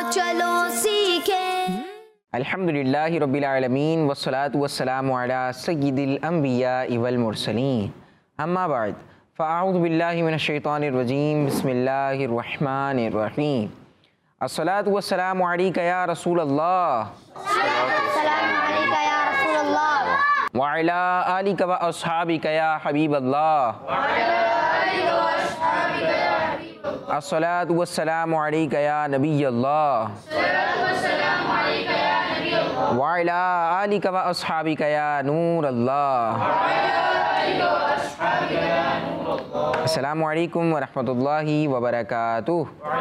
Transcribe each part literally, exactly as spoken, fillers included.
चलो सीखें। अल्हम्दुलिल्लाहि रब्बिल आलमीन वस्सलातु वस्सलामु अला सय्यिदिल अंबियाइ वल मुरसलीन अम्मा बाद फ़अऊज़ु बिल्लाहि मिनश शैतानिर रजीम बिस्मिल्लाहिर रहमानिर रहीम अस्सलातु वस्सलामु अलैका या रसूलल्लाह सलाम अलैका या रसूलल्लाह व अला आलिका व अस्हाबिका या हबीबल्लाह अस्सलातु वस्सलामु अलैका या नबियल्लाह व अला आलिका व अस्हाबिका या नूरल्लाह। अस्सलामु अलैकुम व रहमतुल्लाहि व बरकातुहू।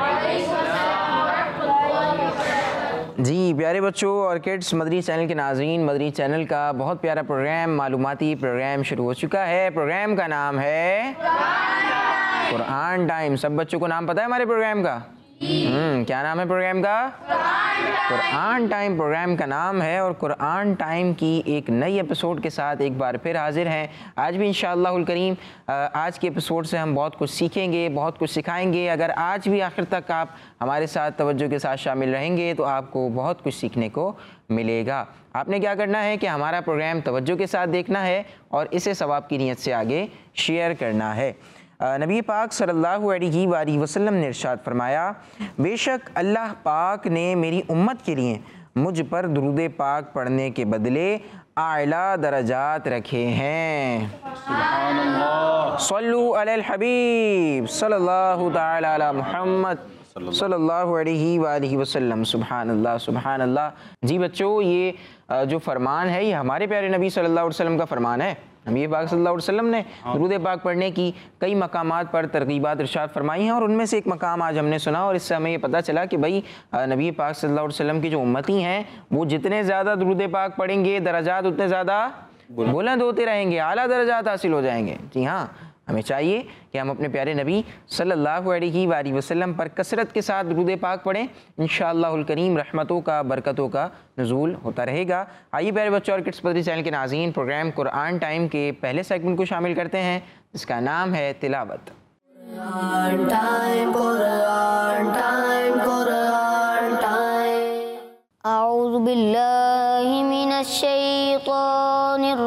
जी प्यारे बच्चों और किड्स, मदरी चैनल के नाज़रीन, मदरी चैनल का बहुत प्यारा प्रोग्राम मालूमाती प्रोग्राम शुरू हो चुका है। प्रोग्राम का नाम है कुरान टाइम। सब बच्चों को नाम पता है हमारे प्रोग्राम का? हम्म क्या नाम है प्रोग्राम का? कुरान टाइम प्रोग्राम का नाम है। और कुरान टाइम की एक नई एपिसोड के साथ एक बार फिर हाजिर हैं। आज भी इंशाअल्लाहुल करीम आज के एपिसोड से हम बहुत कुछ सीखेंगे, बहुत कुछ सिखाएंगे। अगर आज भी आखिर तक आप हमारे साथ तवज्जो के साथ शामिल रहेंगे तो आपको बहुत कुछ सीखने को मिलेगा। आपने क्या करना है कि हमारा प्रोग्राम तवज्जो के साथ देखना है और इसे सवाब की नीयत से आगे शेयर करना है। नबी पाक सल्लल्लाहु अलैहि वसल्लम ने इरशाद फरमाया, बेशक अल्लाह पाक ने मेरी उम्मत के लिए मुझ पर दुरूद पाक पढ़ने के बदले आला दरजात रखे हैं। सुभान अल्लाह। सल्लु अलल हबीब सल्लल्लाहु तआला अला मुहम्मद सल्लल्लाहु अलैहि वसल्लम। सुभान अल्लाह, सुभान अल्लाह। जी बच्चों, ये जो फरमान है ये हमारे प्यारे नबी सल्लल्लाहु अलैहि वसल्लम का फरमान है। नबी पाक सल्लल्लाहु अलैहि वसल्लम ने दुरूद पाक पढ़ने की कई मकामात पर तरगीबात इरशाद फरमाई हैं और उनमें से एक मकाम आज हमने सुना और इससे हमें ये पता चला कि भाई नबी पाक सल्लल्लाहु अलैहि वसल्लम की जो उम्मती हैं वो जितने ज़्यादा दुरूद पाक पढ़ेंगे दरजात उतने ज़्यादा बुलंद होते रहेंगे, आला दरजात हासिल हो जाएंगे। जी हाँ, हमें चाहिए कि हम अपने प्यारे नबी सल्लल्लाहु अलैहि वसल्लम पर कसरत के साथ दुरूद पाक पढ़ें। इंशाअल्लाहुल करीम रहमतों का, बरकतों का नुज़ूल होता रहेगा। आइए प्यारे बच्चों और किड्स मदरी चैनल के नाज़रीन, प्रोग्राम कुरान टाइम के पहले सेगमेंट को शामिल करते हैं जिसका नाम है तिलावत। Quran time, Quran time, Quran time. अऊज़ु बिल्लाहि मिनश शैतानिर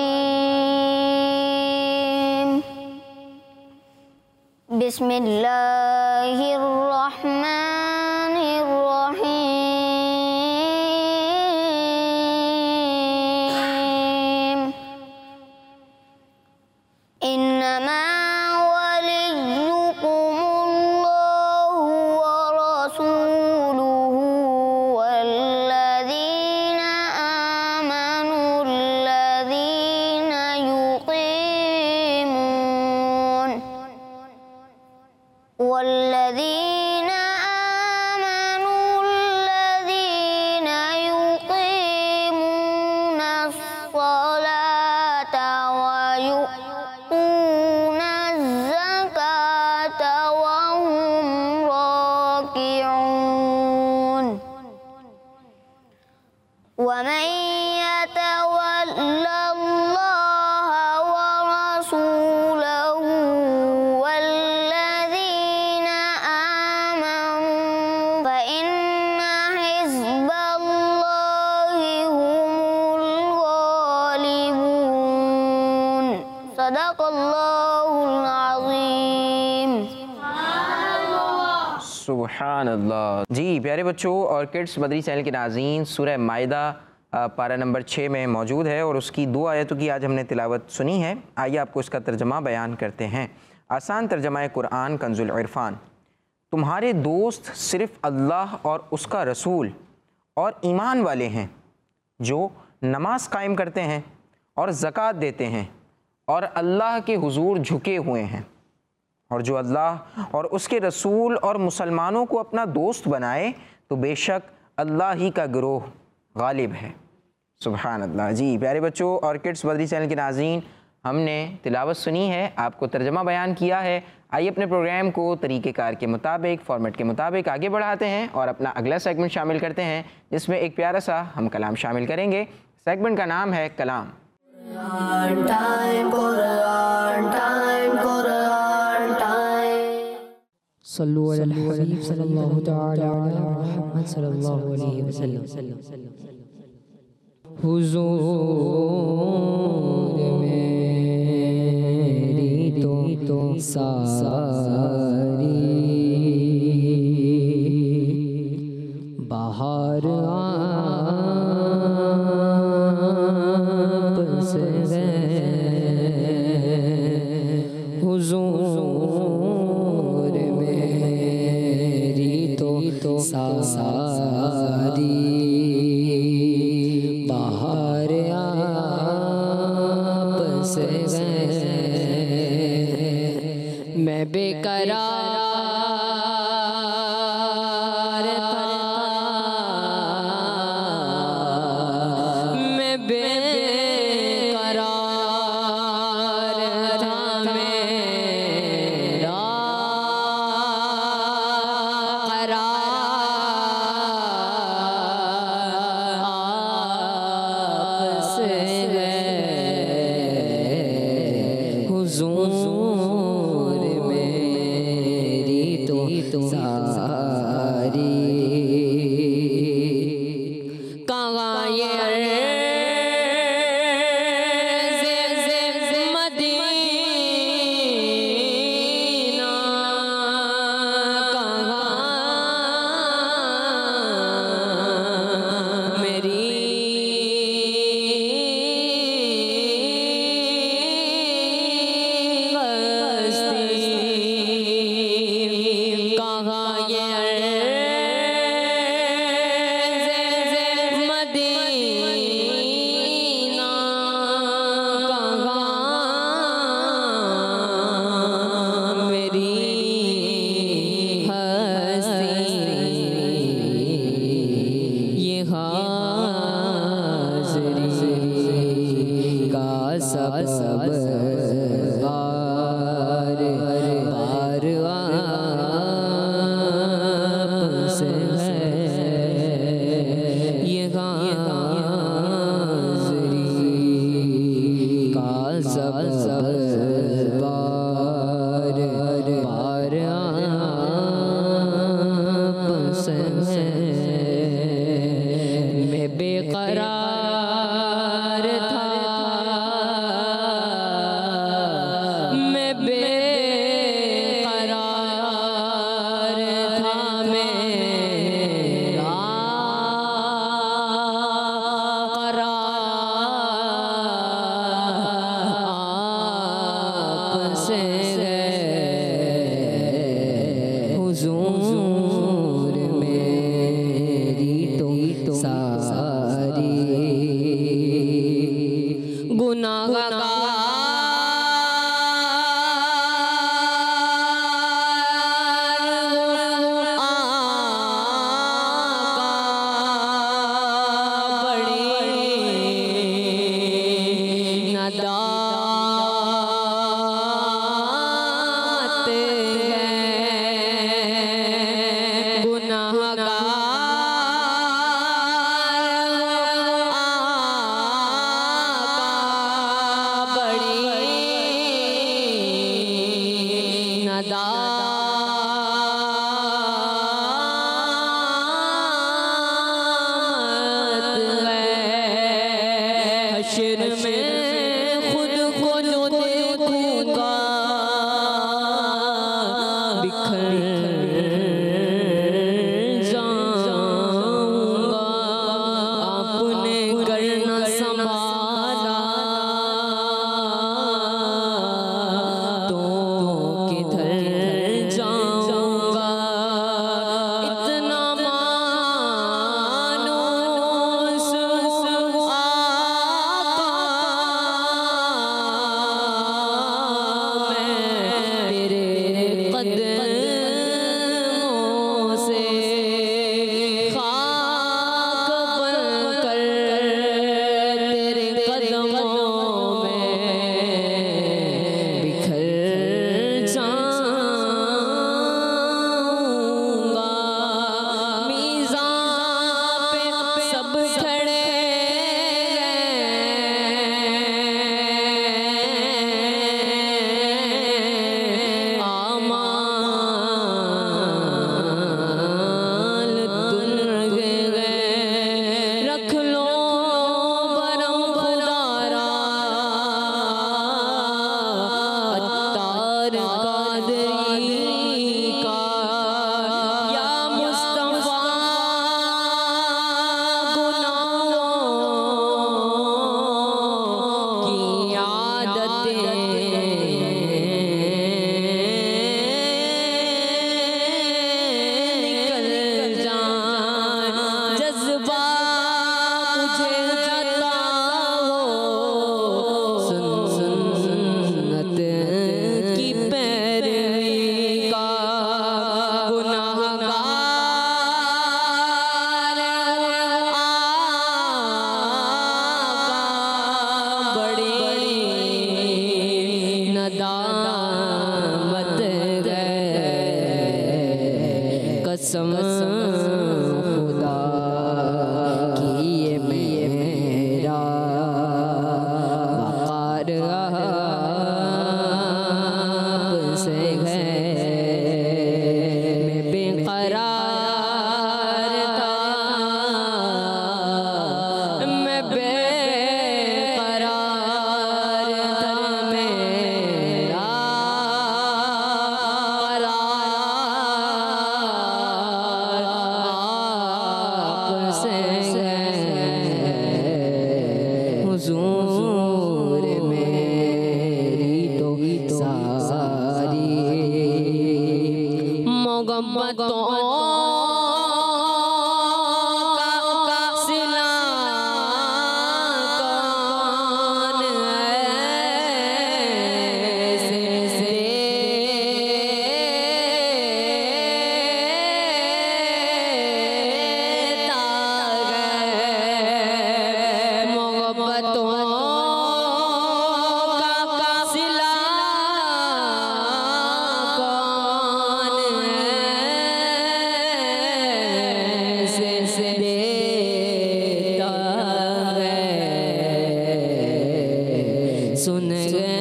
रजीम। बिस्मिल्लाहिर रहमानिर रहीम। इन्नमा वलिय्युकुमुल्लाहु व रसूलुहु वल्लज़ीना आमनुल्लज़ीना युक़ीमून والذين آمنوا الذين يقيمون الصلاة ويؤتون الزكاة وهم راكعون ومن يتول الله ورسوله सुभान अल्लाह। जी प्यारे बच्चों और किड्स मदरी चैनल के नाज़रीन, सूरह माइदा पारा नंबर छः में मौजूद है और उसकी दो आयतों की आज हमने तिलावत सुनी है। आइए आपको इसका तर्जमा बयान करते हैं। आसान तर्जमा कुरान कंजुल इरफान। तुम्हारे दोस्त सिर्फ़ अल्लाह और उसका रसूल और ईमान वाले हैं जो नमाज कायम करते हैं और ज़कात देते हैं और अल्लाह के हुजूर झुके हुए हैं, और जो अल्लाह और उसके रसूल और मुसलमानों को अपना दोस्त बनाए तो बेशक अल्लाह ही का गिरोह गालिब है। सुभान अल्लाह। जी प्यारे बच्चों और किड्स मदरी चैनल के नाज़रीन, हमने तिलावत सुनी है, आपको तर्जमा बयान किया है। आइए अपने प्रोग्राम को तरीक़ेकार के मुताबिक, फॉर्मेट के मुताबिक आगे बढ़ाते हैं और अपना अगला सेगमेंट शामिल करते हैं जिसमें एक प्यारा सा हम कलाम शामिल करेंगे। सेगमेंट का नाम है कलाम। Quran time, Quran time, Quran time. صلو علی الحبیب صلی اللہ تعالی علی محمد صلی اللہ علیہ وسلم. حضور میری تو ساری بہار آپ سے ہے. حضور میری تو ساری بہار آپ سے ہے. میں بے قرار تھا، میں بے قرار تھا، میرا قرار آپ سے ہے. حضور میری تو ساری کہاں یہ عرض مدینہ، کہاں میری سب بار بار آپ سے ہے. یہ حاضری کا سب بار بار آپ سے ہے. میں بے قرار تھا، میں بے قرار تھا، میرا قرار آپ سے ہے. حضور میری تو ساری گناہگار حشر میں خود کو جو دیکھوں گا بکھر جاؤں خدا کی یہ میرا وقار آپ سے ہے میں بے قرار تھا میں بے قرار تھا میرا حضور میری تو ساری محبتوں کا صلہ کون ایسے دیتا ہے محبتوں کا صلہ کون ایسے دیتا ہے سن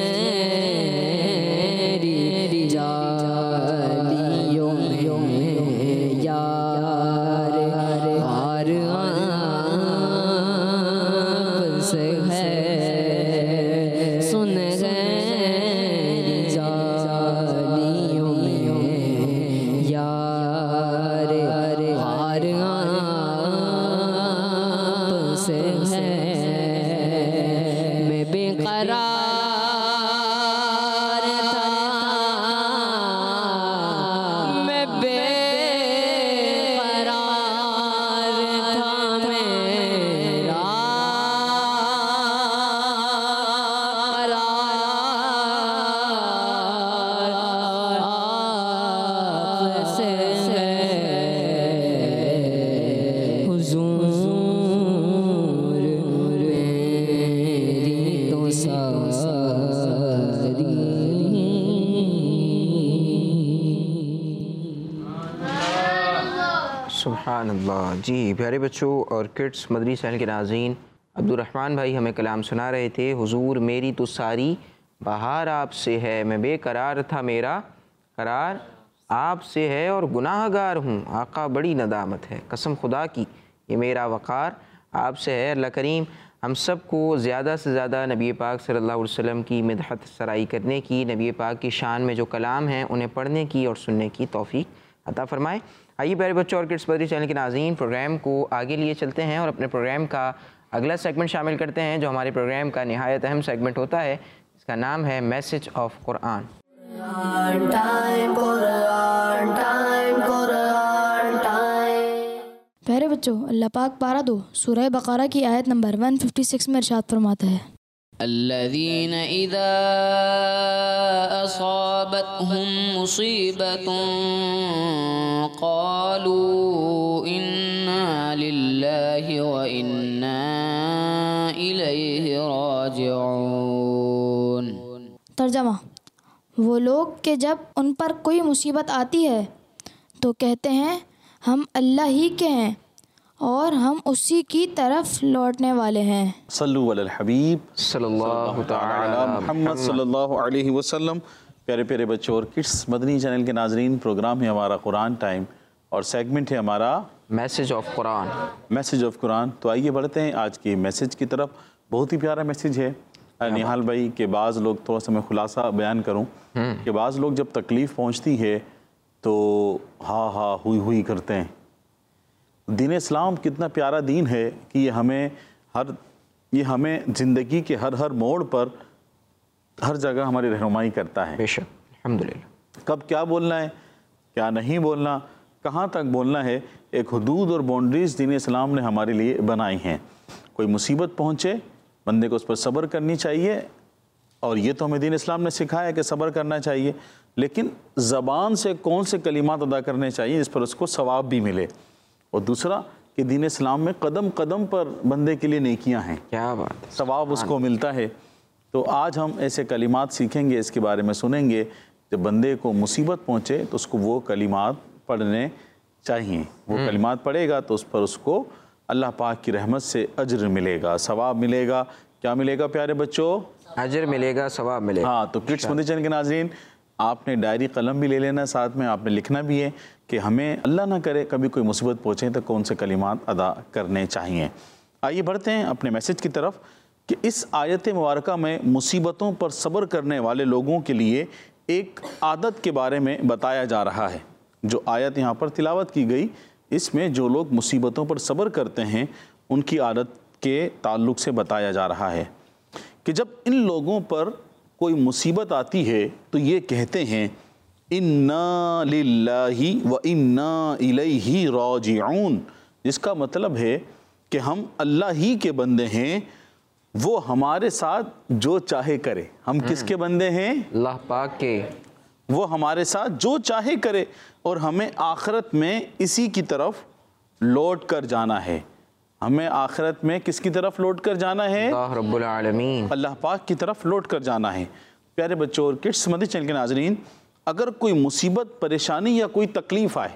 غیری جالیوں میں یار ہار آپ سے ہے سن غیری جالیوں میں یار ہار آپ سے ہے میں بے قرار تھا میں بے قرار تھا میرا قرار آپ سے ہے حضور میری تو ساری سبحان اللہ۔ جی پیارے بچوں اور کڈس مدری چینل کے ناظرین، عبد الرحمن بھائی ہمیں کلام سنا رہے تھے۔ حضور میری تو ساری بہار آپ سے ہے، میں بے قرار تھا میرا قرار آپ سے ہے، اور گناہ گار ہوں آقا بڑی ندامت ہے، قسم خدا کی یہ میرا وقار آپ سے ہے۔ اللہ کریم ہم سب کو زیادہ سے زیادہ نبی پاک صلی اللہ علیہ وسلم کی مدحت سرائی کرنے کی، نبی پاک کی شان میں جو کلام ہیں انہیں پڑھنے کی اور سننے کی توفیق عطا فرمائے۔ آئیے پیارے بچوں اور کڈس مدری چینل کے ناظرین، پروگرام کو آگے لیے چلتے ہیں اور اپنے پروگرام کا اگلا سیگمنٹ شامل کرتے ہیں جو ہمارے پروگرام کا نہایت اہم سیگمنٹ ہوتا ہے۔ اس کا نام ہے میسج آف قرآن۔ پیارے بچوں، اللہ پاک پارہ دو سورہ بقرہ کی آیت نمبر ایک سو چھپن میں ارشاد فرماتا ہے، الذين إذا أصابتهم مصيبة قالوا إنا لله وإنا إليه راجعون۔ ترجمہ، وہ لوگ کہ جب ان پر کوئی مصیبت آتی ہے تو کہتے ہیں ہم اللہ ہی کے ہیں اور ہم اسی کی طرف لوٹنے والے ہیں۔ صلو علی الحبیب صلی اللہ تعالی علی محمد صلی اللہ علیہ وسلم۔ پیارے پیارے بچوں اور کڈس مدنی چینل کے ناظرین، پروگرام ہے ہمارا قرآن ٹائم اور سیگمنٹ ہے ہمارا message of Quran. Message of Quran. تو آئیے بڑھتے ہیں آج کے میسج کی طرف۔ بہت ہی پیارا میسج ہے نہال بھائی کہ بعض لوگ، تھوڑا سا میں خلاصہ بیان کروں کہ بعض لوگ جب تکلیف پہنچتی ہے تو ہاں ہاں ہوئی ہوئی کرتے ہیں۔ دین اسلام کتنا پیارا دین ہے کہ یہ ہمیں ہر یہ ہمیں زندگی کے ہر ہر موڑ پر ہر جگہ ہماری رہنمائی کرتا ہے۔ بے شک، الحمدللہ۔ کب کیا بولنا ہے، کیا نہیں بولنا، کہاں تک بولنا ہے، ایک حدود اور باؤنڈریز دین اسلام نے ہمارے لیے بنائی ہیں۔ کوئی مصیبت پہنچے بندے کو اس پر صبر کرنی چاہیے، اور یہ تو ہمیں دین اسلام نے سکھایا کہ صبر کرنا چاہیے، لیکن زبان سے کون سے کلمات ادا کرنے چاہیے جس پر اس کو ثواب بھی ملے۔ اور دوسرا کہ دین اسلام میں قدم قدم پر بندے کے لیے نیکیاں ہیں، کیا بات ہے، ثواب اس کو ملتا ہے۔ تو آج ہم ایسے کلمات سیکھیں گے، اس کے بارے میں سنیں گے۔ جب بندے کو مصیبت پہنچے تو اس کو وہ کلمات پڑھنے چاہیے. وہ کلمات پڑھے گا تو اس پر اس کو اللہ پاک کی رحمت سے اجر ملے گا, ثواب ملے گا. کیا ملے گا پیارے بچوں؟ اجر ملے گا, ثواب ملے گا. ہاں, تو کڈس مدنی چینل کے ناظرین, آپ نے ڈائری قلم بھی لے لینا, ساتھ میں آپ نے لکھنا بھی ہے کہ ہمیں اللہ نہ کرے کبھی کوئی مصیبت پہنچے تو کون سے کلمات ادا کرنے چاہیے. آئیے بڑھتے ہیں اپنے میسج کی طرف کہ اس آیت مبارکہ میں مصیبتوں پر صبر کرنے والے لوگوں کے لیے ایک عادت کے بارے میں بتایا جا رہا ہے. جو آیت یہاں پر تلاوت کی گئی, اس میں جو لوگ مصیبتوں پر صبر کرتے ہیں ان کی عادت کے تعلق سے بتایا جا رہا ہے کہ جب ان لوگوں پر کوئی مصیبت آتی ہے تو یہ کہتے ہیں اِنَّا لِلَّهِ وَإِنَّا إِلَيْهِ رَاجِعُونَ, جس کا مطلب ہے کہ ہم اللہ ہی کے بندے ہیں, وہ ہمارے ساتھ جو چاہے کرے. ہم کس کے بندے ہیں؟ اللہ پاک کے. وہ ہمارے ساتھ جو چاہے کرے اور ہمیں آخرت میں اسی کی طرف لوٹ کر جانا ہے. ہمیں آخرت میں کس کی طرف لوٹ کر جانا ہے؟ اللہ رب العالمین, اللہ پاک کی طرف لوٹ کر جانا ہے. پیارے بچوں اور کڈس مدنی چینل کے ناظرین, اگر کوئی مصیبت, پریشانی یا کوئی تکلیف آئے,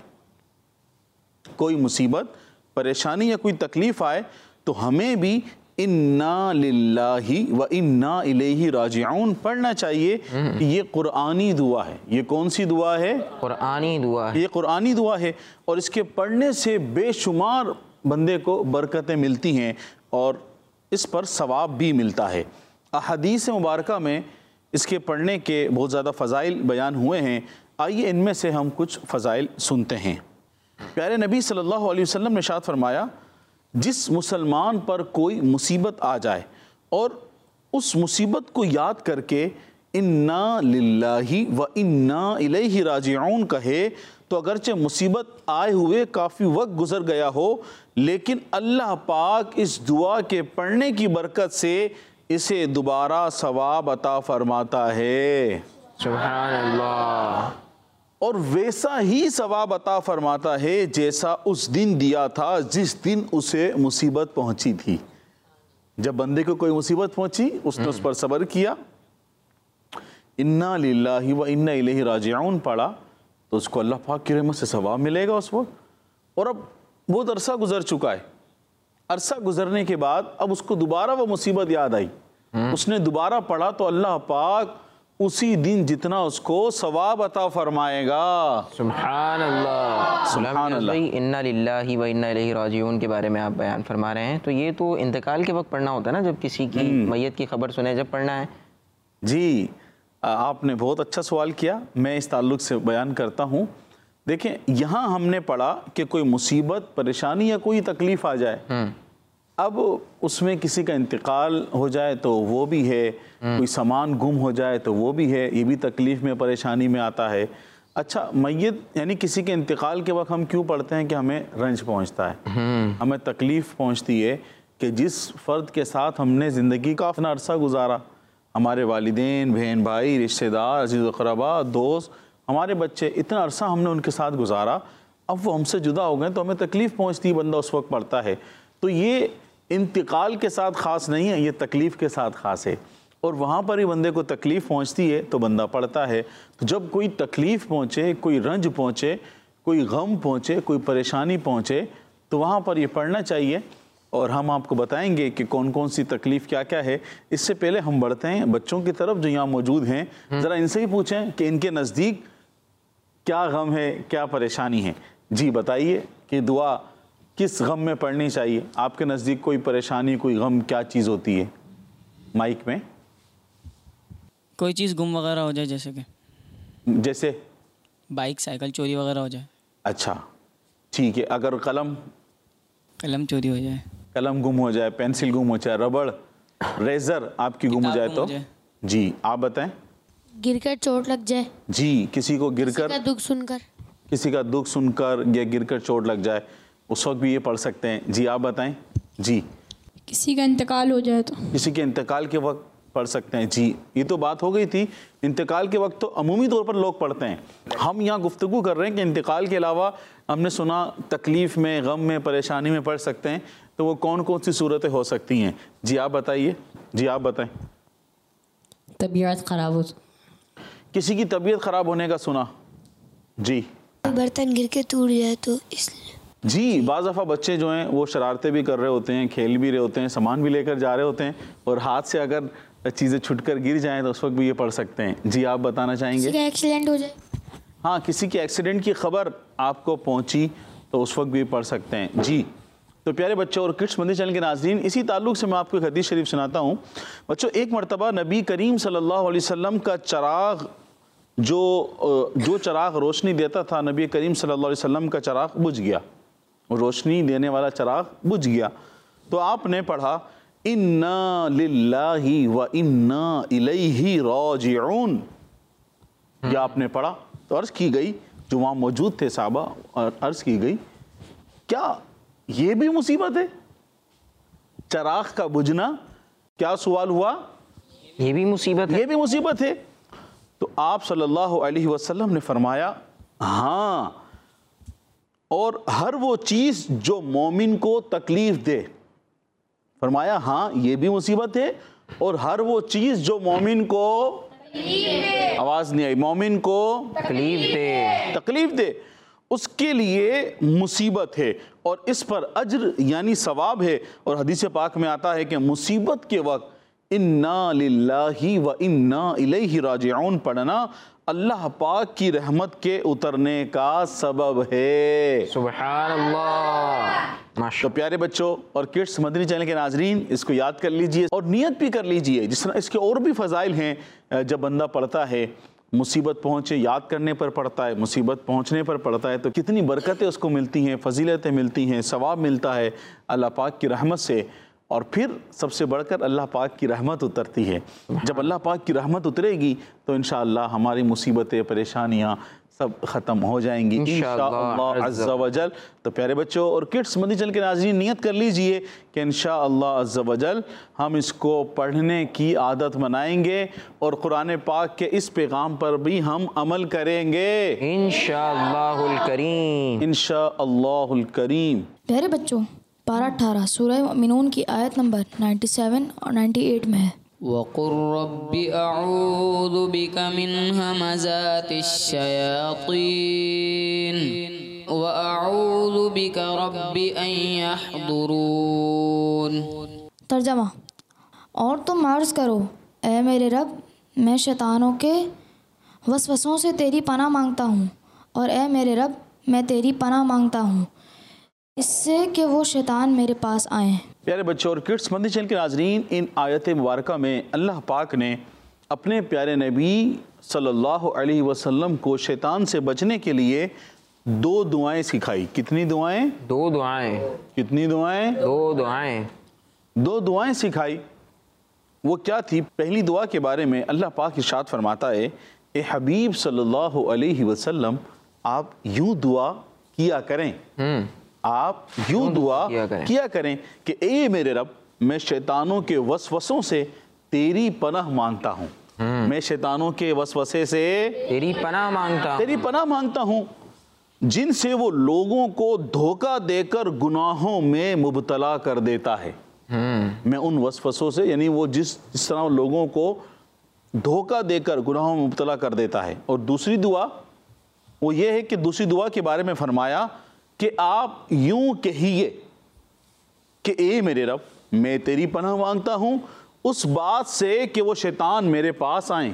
کوئی مصیبت, پریشانی یا کوئی تکلیف آئے تو ہمیں بھی اِنَّا لِلَّهِ وَإِنَّا إِلَيْهِ رَاجِعُونَ پڑھنا چاہیے. یہ قرآنی دعا ہے. یہ کون سی دعا ہے؟ قرآنی دعا ہے. یہ قرآنی دعا ہے, اور اس کے پڑھنے سے بے شمار بندے کو برکتیں ملتی ہیں اور اس پر ثواب بھی ملتا ہے. احادیث مبارکہ میں اس کے پڑھنے کے بہت زیادہ فضائل بیان ہوئے ہیں. آئیے ان میں سے ہم کچھ فضائل سنتے ہیں. پیارے نبی صلی اللہ علیہ وسلم نے ارشاد فرمایا, جس مسلمان پر کوئی مصیبت آ جائے اور اس مصیبت کو یاد کر کے اِنَّا لِلَّهِ وَإِنَّا إِلَيْهِ رَاجِعُونَ کہے تو اگرچہ مصیبت آئے ہوئے کافی وقت گزر گیا ہو, لیکن اللہ پاک اس دعا کے پڑھنے کی برکت سے اسے دوبارہ ثواب عطا فرماتا ہے. سبحان اللہ. اور ویسا ہی ثواب عطا فرماتا ہے جیسا اس دن دیا تھا جس دن اسے مصیبت پہنچی تھی. جب بندے کو کوئی مصیبت پہنچی, اس نے اس پر صبر کیا, اِنَّا لِلَّهِ وَإِنَّا إِلَيْهِ رَاجِعُونَ پڑھا, تو اس کو اللہ پاک کی رحمت سے ثواب ملے گا اس وقت. اور اب بہت عرصہ گزر چکا ہے, عرصہ گزرنے کے بعد اب اس کو دوبارہ وہ مصیبت یاد آئی, اس نے دوبارہ پڑھا تو اللہ پاک اسی دن جتنا اس کو ثواب عطا فرمائے گا. سبحان اللہ. سبحان اللہ. اِنَّا لِلَّهِ وَإِنَّا إِلَيْهِ رَاجِعُونَ کے بارے میں آپ بیان فرما رہے ہیں, تو یہ تو انتقال کے وقت پڑھنا ہوتا ہے نا, جب کسی کی میت کی خبر سنے جب پڑھنا ہے. جی, آپ نے بہت اچھا سوال کیا, میں اس تعلق سے بیان کرتا ہوں. دیکھیں, یہاں ہم نے پڑھا کہ کوئی مصیبت, پریشانی یا کوئی تکلیف آ جائے, اب اس میں کسی کا انتقال ہو جائے تو وہ بھی ہے, کوئی سامان گم ہو جائے تو وہ بھی ہے, یہ بھی تکلیف میں, پریشانی میں آتا ہے. اچھا, میت یعنی کسی کے انتقال کے وقت ہم کیوں پڑھتے ہیں کہ ہمیں رنج پہنچتا ہے, ہمیں تکلیف پہنچتی ہے کہ جس فرد کے ساتھ ہم نے زندگی کا اپنا عرصہ گزارا, ہمارے والدین, بہن بھائی, رشتہ دار, عزیز و اقربا, دوست, ہمارے بچے, اتنا عرصہ ہم نے ان کے ساتھ گزارا, اب وہ ہم سے جدا ہو گئے تو ہمیں تکلیف پہنچتی ہے, بندہ اس وقت پڑھتا ہے. تو یہ انتقال کے ساتھ خاص نہیں ہے, یہ تکلیف کے ساتھ خاص ہے, اور وہاں پر ہی بندے کو تکلیف پہنچتی ہے تو بندہ پڑھتا ہے. تو جب کوئی تکلیف پہنچے, کوئی رنج پہنچے, کوئی غم پہنچے, کوئی پریشانی پہنچے تو وہاں پر یہ پڑھنا چاہیے. اور ہم آپ کو بتائیں گے کہ کون کون سی تکلیف کیا کیا ہے. اس سے پہلے ہم بڑھتے ہیں بچوں کی طرف جو یہاں موجود ہیں, ذرا ان سے ہی پوچھیں کہ ان کے نزدیک کیا غم ہے, کیا پریشانی ہے. جی بتائیے کہ دعا کس غم میں پڑھنی چاہیے, آپ کے نزدیک کوئی پریشانی, کوئی غم کیا چیز ہوتی ہے؟ مائک میں. کوئی چیز گم وغیرہ ہو جائے, جیسے کہ جیسے بائک, سائیکل چوری وغیرہ ہو جائے. اچھا ٹھیک ہے. اگر قلم قلم چوری ہو جائے, قلم گم ہو جائے, پینسل گم ہو جائے, ربڑ, ریزر آپ کی گم ہو جائے تو جی آپ بتائیں. گر کر چوٹ لگ جائے. جی, کسی کو گر کر, دکھ سن کر, کسی کا دکھ سن کر یا گر کر چوٹ لگ جائے, اس وقت بھی یہ پڑھ سکتے ہیں. جی آپ بتائیں. جی کسی کا انتقال ہو جائے تو کسی کے انتقال کے وقت پڑھ سکتے ہیں. جی یہ تو بات ہو گئی تھی, انتقال کے وقت تو عمومی طور پر لوگ پڑھتے ہیں. ہم یہاں گفتگو کر رہے ہیں کہ انتقال کے علاوہ ہم نے سنا تکلیف میں, غم میں, پریشانی میں پڑھ سکتے ہیں, تو وہ کون کون سی صورتیں ہو سکتی ہیں؟ جی آپ بتائیے. جی آپ بتائیں. طبیعت خراب ہو, کسی کی طبیعت خراب ہونے کا سنا. جی برتن گر کے ٹوٹ جائے تو اس لیے جی بعض دفعہ بچے جو ہیں وہ شرارتیں بھی کر رہے ہوتے ہیں، کھیل بھی رہے ہوتے ہیں، سامان بھی لے کر جا رہے ہوتے ہیں، اور ہاتھ سے اگر چیزیں چھٹ کر گر جائیں تو اس وقت بھی یہ پڑھ سکتے ہیں۔ جی آپ بتانا چاہیں گے؟ کسی کا ایکسیڈنٹ ہو جائے، ہاں کسی کے ایکسیڈنٹ کی خبر آپ کو پہنچی تو اس وقت بھی پڑھ سکتے ہیں۔ جی تو پیارے بچوں اور کڈس مدنی چینل کے ناظرین، اسی تعلق سے میں آپ کو ایک حدیث شریف سناتا ہوں۔ بچوں ایک مرتبہ نبی کریم صلی اللہ علیہ وسلم کا چراغ جو جو چراغ روشنی دیتا تھا، نبی کریم صلی اللہ علیہ وسلم کا چراغ بجھ گیا، روشنی دینے والا چراغ بجھ گیا، تو آپ نے پڑھا اِنَّا لِلَّهِ وَإِنَّا إِلَيْهِ رَاجِعُونَ، یہ آپ نے پڑھا تو عرض کی گئی، جو وہاں موجود تھے صحابہ، اور عرض کی گئی کیا یہ بھی مصیبت ہے؟ چراغ کا بجھنا، کیا سوال ہوا؟ یہ بھی مصیبت ہے؟ یہ بھی مصیبت ہے؟ تو آپ صلی اللہ علیہ وسلم نے فرمایا ہاں، اور ہر وہ چیز جو مومن کو تکلیف دے، فرمایا ہاں یہ بھی مصیبت ہے، اور ہر وہ چیز جو مومن کو آواز نہیں آئی مومن کو تکلیف دے تکلیف دے اس کے لیے مصیبت ہے، اور اس پر اجر یعنی ثواب ہے۔ اور حدیث پاک میں آتا ہے کہ مصیبت کے وقت اِنَّا لِلَّهِ وَإِنَّا إِلَيْهِ رَاجِعُونَ پڑھنا اللہ پاک کی رحمت کے اترنے کا سبب ہے۔ سبحان اللہ۔ تو پیارے بچوں اور کڈس مدنی چینل کے ناظرین، اس کو یاد کر لیجئے اور نیت بھی کر لیجئے، جس طرح اس کے اور بھی فضائل ہیں۔ جب بندہ پڑھتا ہے، مصیبت پہنچے یاد کرنے پر پڑھتا ہے، مصیبت پہنچنے پر پڑھتا ہے، تو کتنی برکتیں اس کو ملتی ہیں، فضیلتیں ملتی ہیں، ثواب ملتا ہے اللہ پاک کی رحمت سے۔ اور پھر سب سے بڑھ کر اللہ پاک کی رحمت اترتی ہے۔ جب اللہ پاک کی رحمت اترے گی تو انشاءاللہ ہماری مصیبتیں، پریشانیاں سب ختم ہو جائیں گی انشاءاللہ عز و جل۔ تو پیارے بچوں اور کڈس مدنی چینل کے ناظرین، نیت کر لیجئے کہ انشاءاللہ عز و جل ہم اس کو پڑھنے کی عادت بنائیں گے، اور قرآن پاک کے اس پیغام پر بھی ہم عمل کریں گے انشاءاللہ الکریم۔ انشاءاللہ الکریم۔ پیارے بچوں، پارہ اٹھارہ سورہ مومنون کی آیت نمبر نائنٹی سیون اور نائنٹی ایٹ میں ہے وَقُلْ رَبِّ أَعُوذُ بِكَ مِنْ هَمَزَاتِ الشَّيَاطِينِ وَأَعُوذُ بِكَ رَبِّ أَنْ يَحْضُرُونَ۔ ترجمہ، اور تم عرض کرو اے میرے رب، میں شیطانوں کے وسوسوں سے تیری پناہ مانگتا ہوں، اور اے میرے رب میں تیری پناہ مانگتا ہوں اس سے کہ وہ شیطان میرے پاس آئیں۔ پیارے بچوں اور کڈس مدنی چینل کے ناظرین، ان آیت مبارکہ میں اللہ پاک نے اپنے پیارے نبی صلی اللہ علیہ وسلم کو شیطان سے بچنے کے لیے دو دعائیں سکھائی۔ کتنی دعائیں؟ دو دعائیں۔ کتنی دعائیں؟ دو دعائیں۔ دو دعائیں سکھائی۔ وہ کیا تھی؟ پہلی دعا کے بارے میں اللہ پاک ارشاد فرماتا ہے، اے حبیب صلی اللہ علیہ وسلم آپ یوں دعا کیا کریں، آپ یوں دعا کیا کریں کہ اے میرے رب، میں شیطانوں کے وسوسوں سے تیری پناہ مانگتا ہوں، میں شیطانوں کے وسوسے سے تیری پناہ مانگتا ہوں تیری پناہ مانگتا ہوں جن سے وہ لوگوں کو دھوکہ دے کر گناہوں میں مبتلا کر دیتا ہے۔ میں ان وسوسوں سے، یعنی وہ جس جس طرح لوگوں کو دھوکہ دے کر گناہوں میں مبتلا کر دیتا ہے۔ اور دوسری دعا وہ یہ ہے کہ دوسری دعا کے بارے میں فرمایا کہ آپ یوں کہیے کہ اے میرے رب، میں تیری پناہ مانگتا ہوں اس بات سے کہ وہ شیطان میرے پاس آئیں۔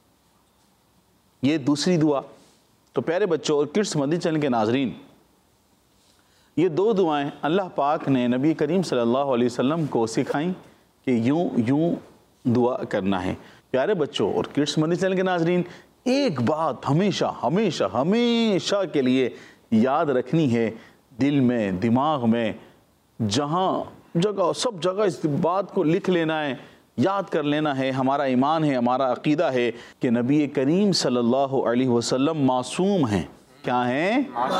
یہ دوسری دعا۔ تو پیارے بچوں اور کڈس مدنی چینل کے ناظرین، یہ دو دعائیں اللہ پاک نے نبی کریم صلی اللہ علیہ وسلم کو سکھائیں کہ یوں یوں دعا کرنا ہے۔ پیارے بچوں اور کڈس مدنی چینل کے ناظرین، ایک بات ہمیشہ ہمیشہ ہمیشہ کے لیے یاد رکھنی ہے، دل میں، دماغ میں، جہاں جگہ سب جگہ اس بات کو لکھ لینا ہے، یاد کر لینا ہے۔ ہمارا ایمان ہے، ہمارا عقیدہ ہے کہ نبی کریم صلی اللہ علیہ وسلم معصوم ہیں۔ کیا ہیں؟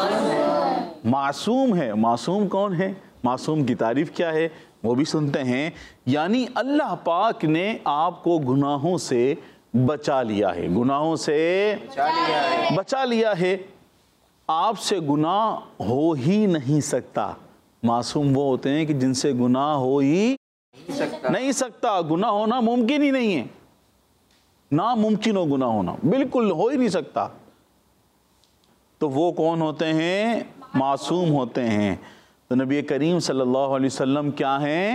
معصوم ہے۔ معصوم کون ہے؟ معصوم کی تعریف کیا ہے وہ بھی سنتے ہیں۔ یعنی اللہ پاک نے آپ کو گناہوں سے بچا لیا ہے، گناہوں سے بچا لیا ہے۔ آپ سے گناہ ہو ہی نہیں سکتا۔ معصوم وہ ہوتے ہیں کہ جن سے گناہ ہو ہی نہیں سکتا، گناہ ہونا ممکن ہی نہیں ہے، ناممکن ہو گناہ ہونا، بالکل ہو ہی نہیں سکتا۔ تو وہ کون ہوتے ہیں؟ معصوم ہوتے ہیں۔ تو نبی کریم صلی اللہ علیہ وسلم کیا ہیں؟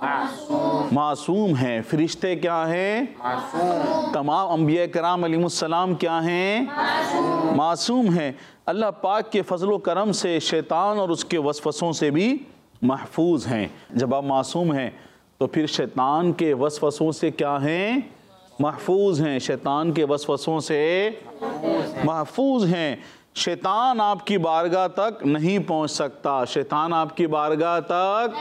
معصوم ہیں۔ فرشتے کیا ہیں؟ تمام انبیاء کرام علیہ السلام کیا ہیں؟ معصوم ہیں۔ اللہ پاک کے فضل و کرم سے شیطان اور اس کے وسوسوں سے بھی محفوظ ہیں۔ جب آپ معصوم ہیں تو پھر شیطان کے وسوسوں سے کیا ہیں؟ محفوظ ہیں۔ شیطان کے وسوسوں سے محفوظ ہیں۔ شیطان آپ کی بارگاہ تک نہیں پہنچ سکتا۔ شیطان آپ کی بارگاہ تک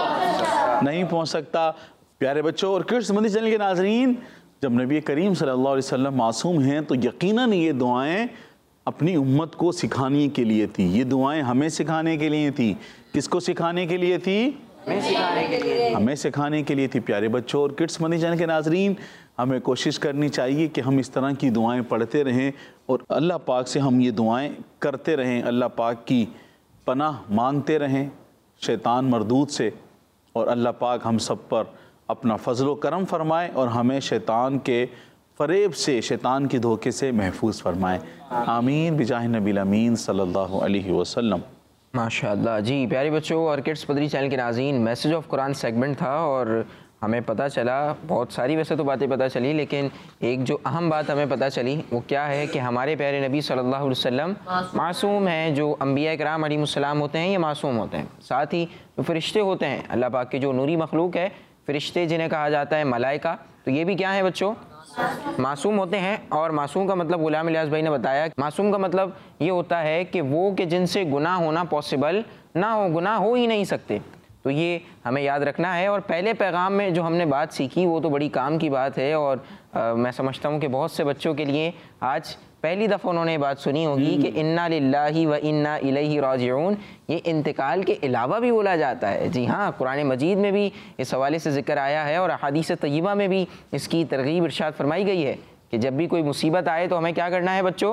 نہیں پہنچ سکتا۔ پیارے بچوں اور کڈس مدنی چینل کے ناظرین، جب نبی کریم صلی اللہ علیہ وسلم معصوم ہیں تو یقیناً یہ دعائیں اپنی امت کو سکھانے کے لیے تھی۔ یہ دعائیں ہمیں سکھانے کے لیے تھی۔ کس کو سکھانے کے لیے تھی؟ ہمیں سکھانے کے لیے ہمیں سکھانے کے لیے تھی۔ پیارے بچوں اور کڈس مدنی چینل کے ناظرین، ہمیں کوشش کرنی چاہیے کہ ہم اس طرح کی دعائیں پڑھتے رہیں اور اللہ پاک سے ہم یہ دعائیں کرتے رہیں، اللہ پاک کی پناہ مانگتے رہیں شیطان مردود سے، اور اللہ پاک ہم سب پر اپنا فضل و کرم فرمائے اور ہمیں شیطان کے فریب سے، شیطان کے دھوکے سے محفوظ فرمائے۔ آمین بجاہ نبی الامین صلی اللہ علیہ وسلم۔ ماشاءاللہ۔ جی پیارے بچوں اور کڈس مدنی چینل کے ناظرین، میسج آف قرآن سیگمنٹ تھا اور ہمیں پتہ چلا، بہت ساری ویسے تو باتیں پتہ چلی، لیکن ایک جو اہم بات ہمیں پتہ چلی وہ کیا ہے کہ ہمارے پیارے نبی صلی اللہ علیہ وسلم معصوم ہیں۔ جو انبیاء کرام علیہ السلام ہوتے ہیں یہ معصوم ہوتے ہیں۔ ساتھ ہی جو فرشتے ہوتے ہیں اللہ پاک کے جو نوری مخلوق ہے، فرشتے جنہیں کہا جاتا ہے ملائکہ، تو یہ بھی کیا ہیں بچوں؟ معصوم ہوتے ہیں۔ اور معصوم کا مطلب غلام الیاس بھائی نے بتایا، معصوم کا مطلب یہ ہوتا ہے کہ وہ کہ جن سے گناہ ہونا پاسبل نہ ہو، گناہ ہو ہی نہیں سکتے۔ تو یہ ہمیں یاد رکھنا ہے۔ اور پہلے پیغام میں جو ہم نے بات سیکھی وہ تو بڑی کام کی بات ہے، اور میں سمجھتا ہوں کہ بہت سے بچوں کے لیے آج پہلی دفعہ انہوں نے بات سنی ہوگی کہ انا للہ و انا الیہ راجعون، یہ انتقال کے علاوہ بھی بولا جاتا ہے۔ جی ہاں، قرآن مجید میں بھی اس حوالے سے ذکر آیا ہے اور احادیث طیبہ میں بھی اس کی ترغیب ارشاد فرمائی گئی ہے کہ جب بھی کوئی مصیبت آئے تو ہمیں کیا کرنا ہے بچوں؟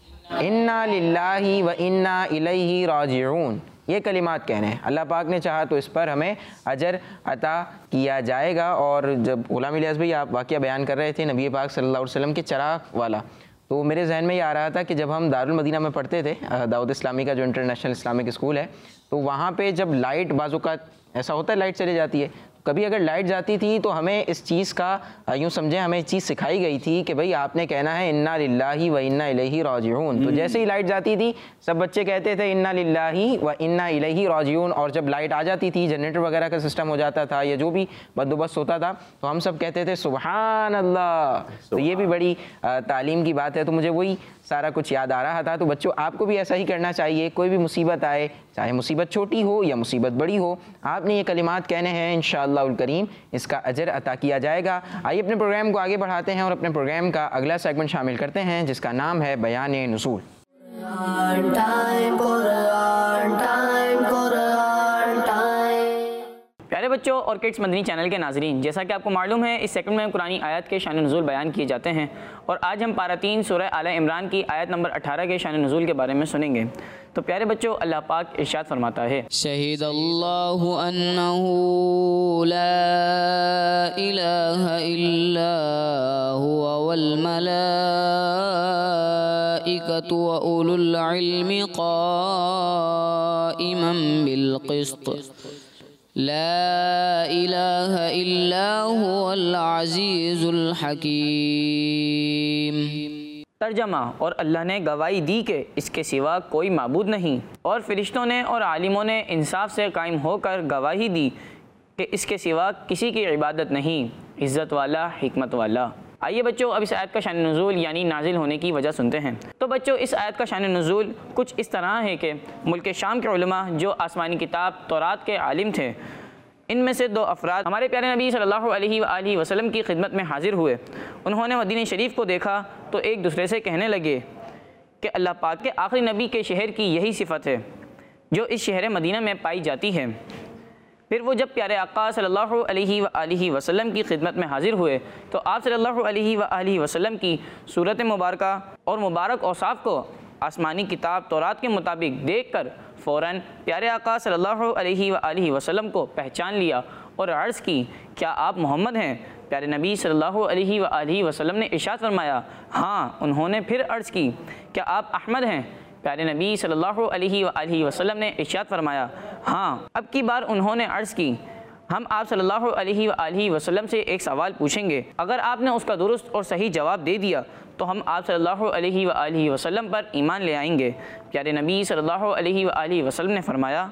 انا للہ و انا الیہ راجعون، یہ کلمات کہنے ہیں۔ اللہ پاک نے چاہا تو اس پر ہمیں اجر عطا کیا جائے گا۔ اور جب غلام الیاس بھائی آپ واقعہ بیان کر رہے تھے نبی پاک صلی اللہ علیہ وسلم کے چراغ والا، تو میرے ذہن میں یہ آ رہا تھا کہ جب ہم دارالمدینہ میں پڑھتے تھے، دعوت اسلامی کا جو انٹرنیشنل اسلامک اسکول ہے، تو وہاں پہ جب لائٹ بعض اوقات ایسا ہوتا ہے لائٹ چلی جاتی ہے، کبھی اگر لائٹ جاتی تھی تو ہمیں اس چیز کا یوں سمجھیں ہمیں چیز سکھائی گئی تھی کہ بھئی آپ نے کہنا ہے انا للہ و انا الیہ راجعون۔ تو جیسے ہی لائٹ جاتی تھی سب بچے کہتے تھے انا للہ و انا الیہ راجعون، اور جب لائٹ آ جاتی تھی، جنریٹر وغیرہ کا سسٹم ہو جاتا تھا یا جو بھی بندوبست ہوتا تھا، تو ہم سب کہتے تھے سبحان اللہ۔ تو یہ بھی بڑی تعلیم کی بات ہے۔ تو مجھے وہی سارا کچھ یاد آ رہا تھا۔ تو بچوں آپ کو بھی ایسا ہی کرنا چاہیے، کوئی بھی مصیبت آئے، چاہے مصیبت چھوٹی ہو یا مصیبت بڑی ہو، آپ نے یہ کلمات کہنے ہیں، انشاءاللہ الکریم اس کا اجر عطا کیا جائے گا۔ آئیے اپنے پروگرام کو آگے بڑھاتے ہیں اور اپنے پروگرام کا اگلا سیگمنٹ شامل کرتے ہیں جس کا نام ہے بیان نزول۔ پیارے بچوں اور کڈس مدنی چینل کے ناظرین، جیسا کہ آپ کو معلوم ہے اس سیکنڈ میں قرآنی آیات کے شان نزول بیان کیے جاتے ہیں، اور آج ہم پارہ تین سورہ آل عمران کی آیت نمبر اٹھارہ کے شان نزول کے بارے میں سنیں گے۔ تو پیارے بچوں اللہ پاک ارشاد فرماتا ہے، شہد اللہ انہ لا الہ الا هو والملائکۃ واولو العلم قائما بالقسط لا الہ الا هو العزیز الحکیم۔ ترجمہ، اور اللہ نے گواہی دی کہ اس کے سوا کوئی معبود نہیں، اور فرشتوں نے اور عالموں نے انصاف سے قائم ہو کر گواہی دی کہ اس کے سوا کسی کی عبادت نہیں، عزت والا، حکمت والا۔ آئیے بچوں اب اس آیت کا شان نزول یعنی نازل ہونے کی وجہ سنتے ہیں۔ تو بچوں اس آیت کا شان نزول کچھ اس طرح ہے کہ ملک شام کے علماء جو آسمانی کتاب تورات کے عالم تھے، ان میں سے دو افراد ہمارے پیارے نبی صلی اللہ علیہ وآلہ وسلم کی خدمت میں حاضر ہوئے۔ انہوں نے مدینہ شریف کو دیکھا تو ایک دوسرے سے کہنے لگے کہ اللہ پاک کے آخری نبی کے شہر کی یہی صفت ہے جو اس شہر مدینہ میں پائی جاتی ہے۔ پھر وہ جب پیارے آقا صلی اللہ علیہ وآلہ وسلم کی خدمت میں حاضر ہوئے تو آپ صلی اللہ علیہ وآلہ وسلم کی صورت مبارکہ اور مبارک اوصاف کو آسمانی کتاب تورات کے مطابق دیکھ کر فوراً پیارے آقا صلی اللہ علیہ وآلہ وسلم کو پہچان لیا اور عرض کی، کیا آپ محمد ہیں؟ پیارے نبی صلی اللہ علیہ وآلہ وسلم نے ارشاد فرمایا، ہاں۔ انہوں نے پھر عرض کی، کیا آپ احمد ہیں؟ پیارے نبی صلی اللہ علیہ وآلہ وسلم نے ارشاد فرمایا، ہاں اب کی بار انہوں نے عرض کی، ہم آپ صلی اللہ علیہ وآلہ وسلم سے ایک سوال پوچھیں گے، اگر آپ نے اس کا درست اور صحیح جواب دے دیا تو ہم آپ صلی اللہ علیہ وآلہ وسلم پر ایمان لے آئیں گے۔ پیارے نبی صلی اللہ علیہ وآلہ وسلم نے فرمایا،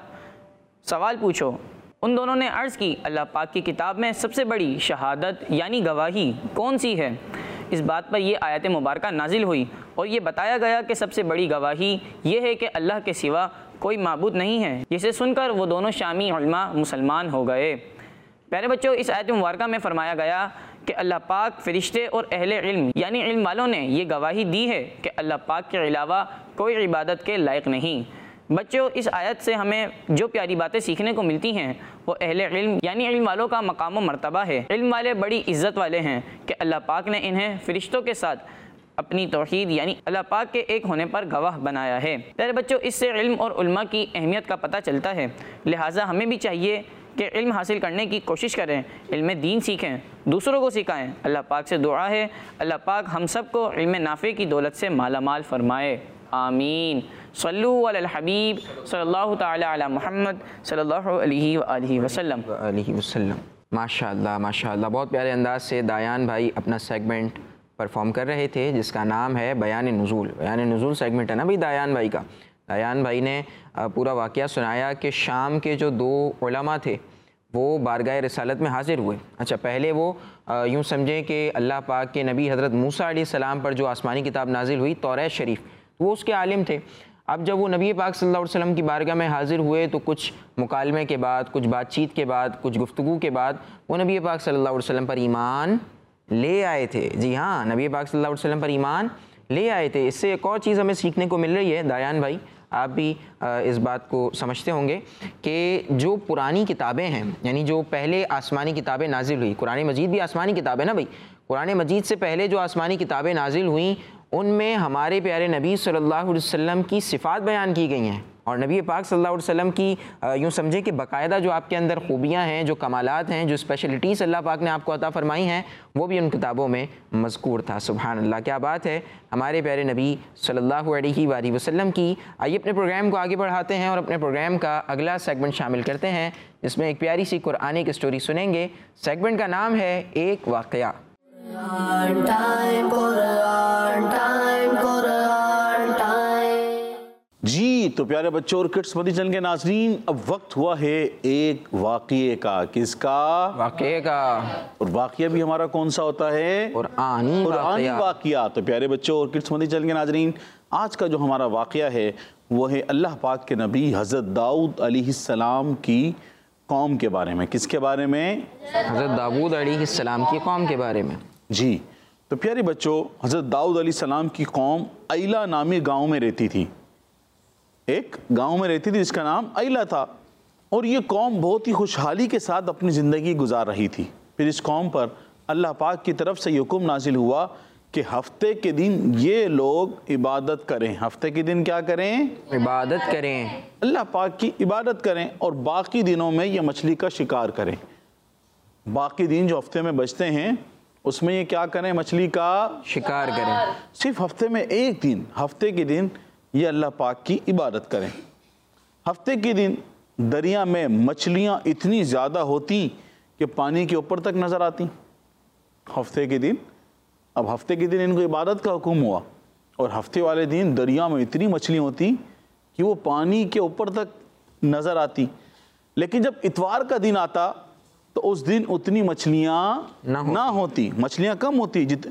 سوال پوچھو۔ ان دونوں نے عرض کی، اللہ پاک کی کتاب میں سب سے بڑی شہادت یعنی گواہی کون سی ہے؟ اس بات پر یہ آیت مبارکہ نازل ہوئی اور یہ بتایا گیا کہ سب سے بڑی گواہی یہ ہے کہ اللہ کے سوا کوئی معبود نہیں ہے، جسے سن کر وہ دونوں شامی علماء مسلمان ہو گئے۔ پیارے بچوں، اس آیت مبارکہ میں فرمایا گیا کہ اللہ پاک، فرشتے اور اہل علم یعنی علم والوں نے یہ گواہی دی ہے کہ اللہ پاک کے علاوہ کوئی عبادت کے لائق نہیں۔ بچوں، اس آیت سے ہمیں جو پیاری باتیں سیکھنے کو ملتی ہیں وہ اہل علم یعنی علم والوں کا مقام و مرتبہ ہے۔ علم والے بڑی عزت والے ہیں کہ اللہ پاک نے انہیں فرشتوں کے ساتھ اپنی توحید یعنی اللہ پاک کے ایک ہونے پر گواہ بنایا ہے۔ پیارے بچوں، اس سے علم اور علماء کی اہمیت کا پتہ چلتا ہے، لہٰذا ہمیں بھی چاہیے کہ علم حاصل کرنے کی کوشش کریں، علم دین سیکھیں، دوسروں کو سکھائیں۔ اللہ پاک سے دعا ہے اللہ پاک ہم سب کو علم نافع کی دولت سے مالا مال فرمائے، آمین۔ صلو علی الحبیب صلی اللہ تعالی علی محمد صلی اللہ علیہ وآلہ وسلم علیہ وسلم۔ ماشاء اللہ ماشاء اللہ، بہت پیارے انداز سے دایان بھائی اپنا سیگمنٹ پرفارم کر رہے تھے جس کا نام ہے بیان نزول۔ بیان نزول سیگمنٹ ہے نا بھائی دایان بھائی کا۔ دایان بھائی نے پورا واقعہ سنایا کہ شام کے جو دو علماء تھے وہ بارگاہ رسالت میں حاضر ہوئے۔ اچھا، پہلے وہ یوں سمجھیں کہ اللہ پاک کے نبی حضرت موسیٰ علیہ السلام پر جو آسمانی کتاب نازل ہوئی توریت شریف، وہ اس کے عالم تھے۔ اب جب وہ نبی پاک صلی اللہ علیہ وسلم کی بارگاہ میں حاضر ہوئے تو کچھ مکالمے کے بعد، کچھ بات چیت کے بعد، کچھ گفتگو کے بعد وہ نبی پاک صلی اللہ علیہ وسلم پر ایمان لے آئے تھے۔ جی ہاں، نبی پاک صلی اللہ علیہ وسلم پر ایمان لے آئے تھے۔ اس سے ایک اور چیز ہمیں سیکھنے کو مل رہی ہے دایان بھائی، آپ بھی اس بات کو سمجھتے ہوں گے کہ جو پرانی کتابیں ہیں یعنی جو پہلے آسمانی کتابیں نازل ہوئی، قرآن مجید بھی آسمانی کتاب ہے نا بھائی، قرآن مجید سے پہلے جو آسمانی کتابیں نازل ہوئیں ان میں ہمارے پیارے نبی صلی اللہ علیہ وسلم کی صفات بیان کی گئی ہیں، اور نبی پاک صلی اللہ علیہ وسلم کی یوں سمجھے کہ باقاعدہ جو آپ کے اندر خوبیاں ہیں، جو کمالات ہیں، جو اسپیشلٹیز اللہ پاک نے آپ کو عطا فرمائی ہیں، وہ بھی ان کتابوں میں مذکور تھا۔ سبحان اللہ، کیا بات ہے ہمارے پیارے نبی صلی اللہ علیہ وآلہ وسلم کی۔ آئیے اپنے پروگرام کو آگے بڑھاتے ہیں اور اپنے پروگرام کا اگلا سیگمنٹ شامل کرتے ہیں جس میں ایک پیاری سی قرآنی کی سٹوری سنیں گے۔ سیگمنٹ کا نام ہے ایک واقعہ۔ جی تو پیارے بچوں اور کڈس مدنی چینل کے ناظرین، اب وقت ہوا ہے ایک واقعے کا۔ کس کا؟ واقعے کا۔ اور واقعہ بھی ہمارا کون سا ہوتا ہے؟ قرآنی قرآنی واقعہ۔ واقعہ۔ تو پیارے بچوں اور کڈس مدنی چینل کے ناظرین، آج کا جو ہمارا واقعہ ہے وہ ہے اللہ پاک کے نبی حضرت داؤد علیہ السلام کی قوم کے بارے میں۔ کس کے بارے میں؟ حضرت داؤد علیہ السلام کی قوم کے بارے میں۔ جی تو پیارے بچوں، حضرت داؤد علیہ السلام کی قوم ایلا نامی گاؤں میں رہتی تھی۔ ایک گاؤں میں رہتی تھی جس کا نام ایلا تھا، اور یہ قوم بہت ہی خوشحالی کے ساتھ اپنی زندگی گزار رہی تھی۔ پھر اس قوم پر اللہ پاک کی طرف سے یہ حکم نازل ہوا کہ ہفتے کے دن یہ لوگ عبادت کریں۔ ہفتے کے دن کیا کریں؟ عبادت کریں، اللہ پاک کی عبادت کریں، اور باقی دنوں میں یہ مچھلی کا شکار کریں۔ باقی دن جو ہفتے میں بچتے ہیں اس میں یہ کیا کریں؟ مچھلی کا شکار کریں۔ صرف ہفتے میں ایک دن، ہفتے کے دن یہ اللہ پاک کی عبادت کریں۔ ہفتے کے دن دریا میں مچھلیاں اتنی زیادہ ہوتی کہ پانی کے اوپر تک نظر آتی۔ ہفتے کے دن، اب ہفتے کے دن ان کو عبادت کا حکم ہوا، اور ہفتے والے دن دریا میں اتنی مچھلیاں ہوتی کہ وہ پانی کے اوپر تک نظر آتی۔ لیکن جب اتوار کا دن آتا تو اس دن اتنی مچھلیاں نہ ہوتی، مچھلیاں کم ہوتی، جت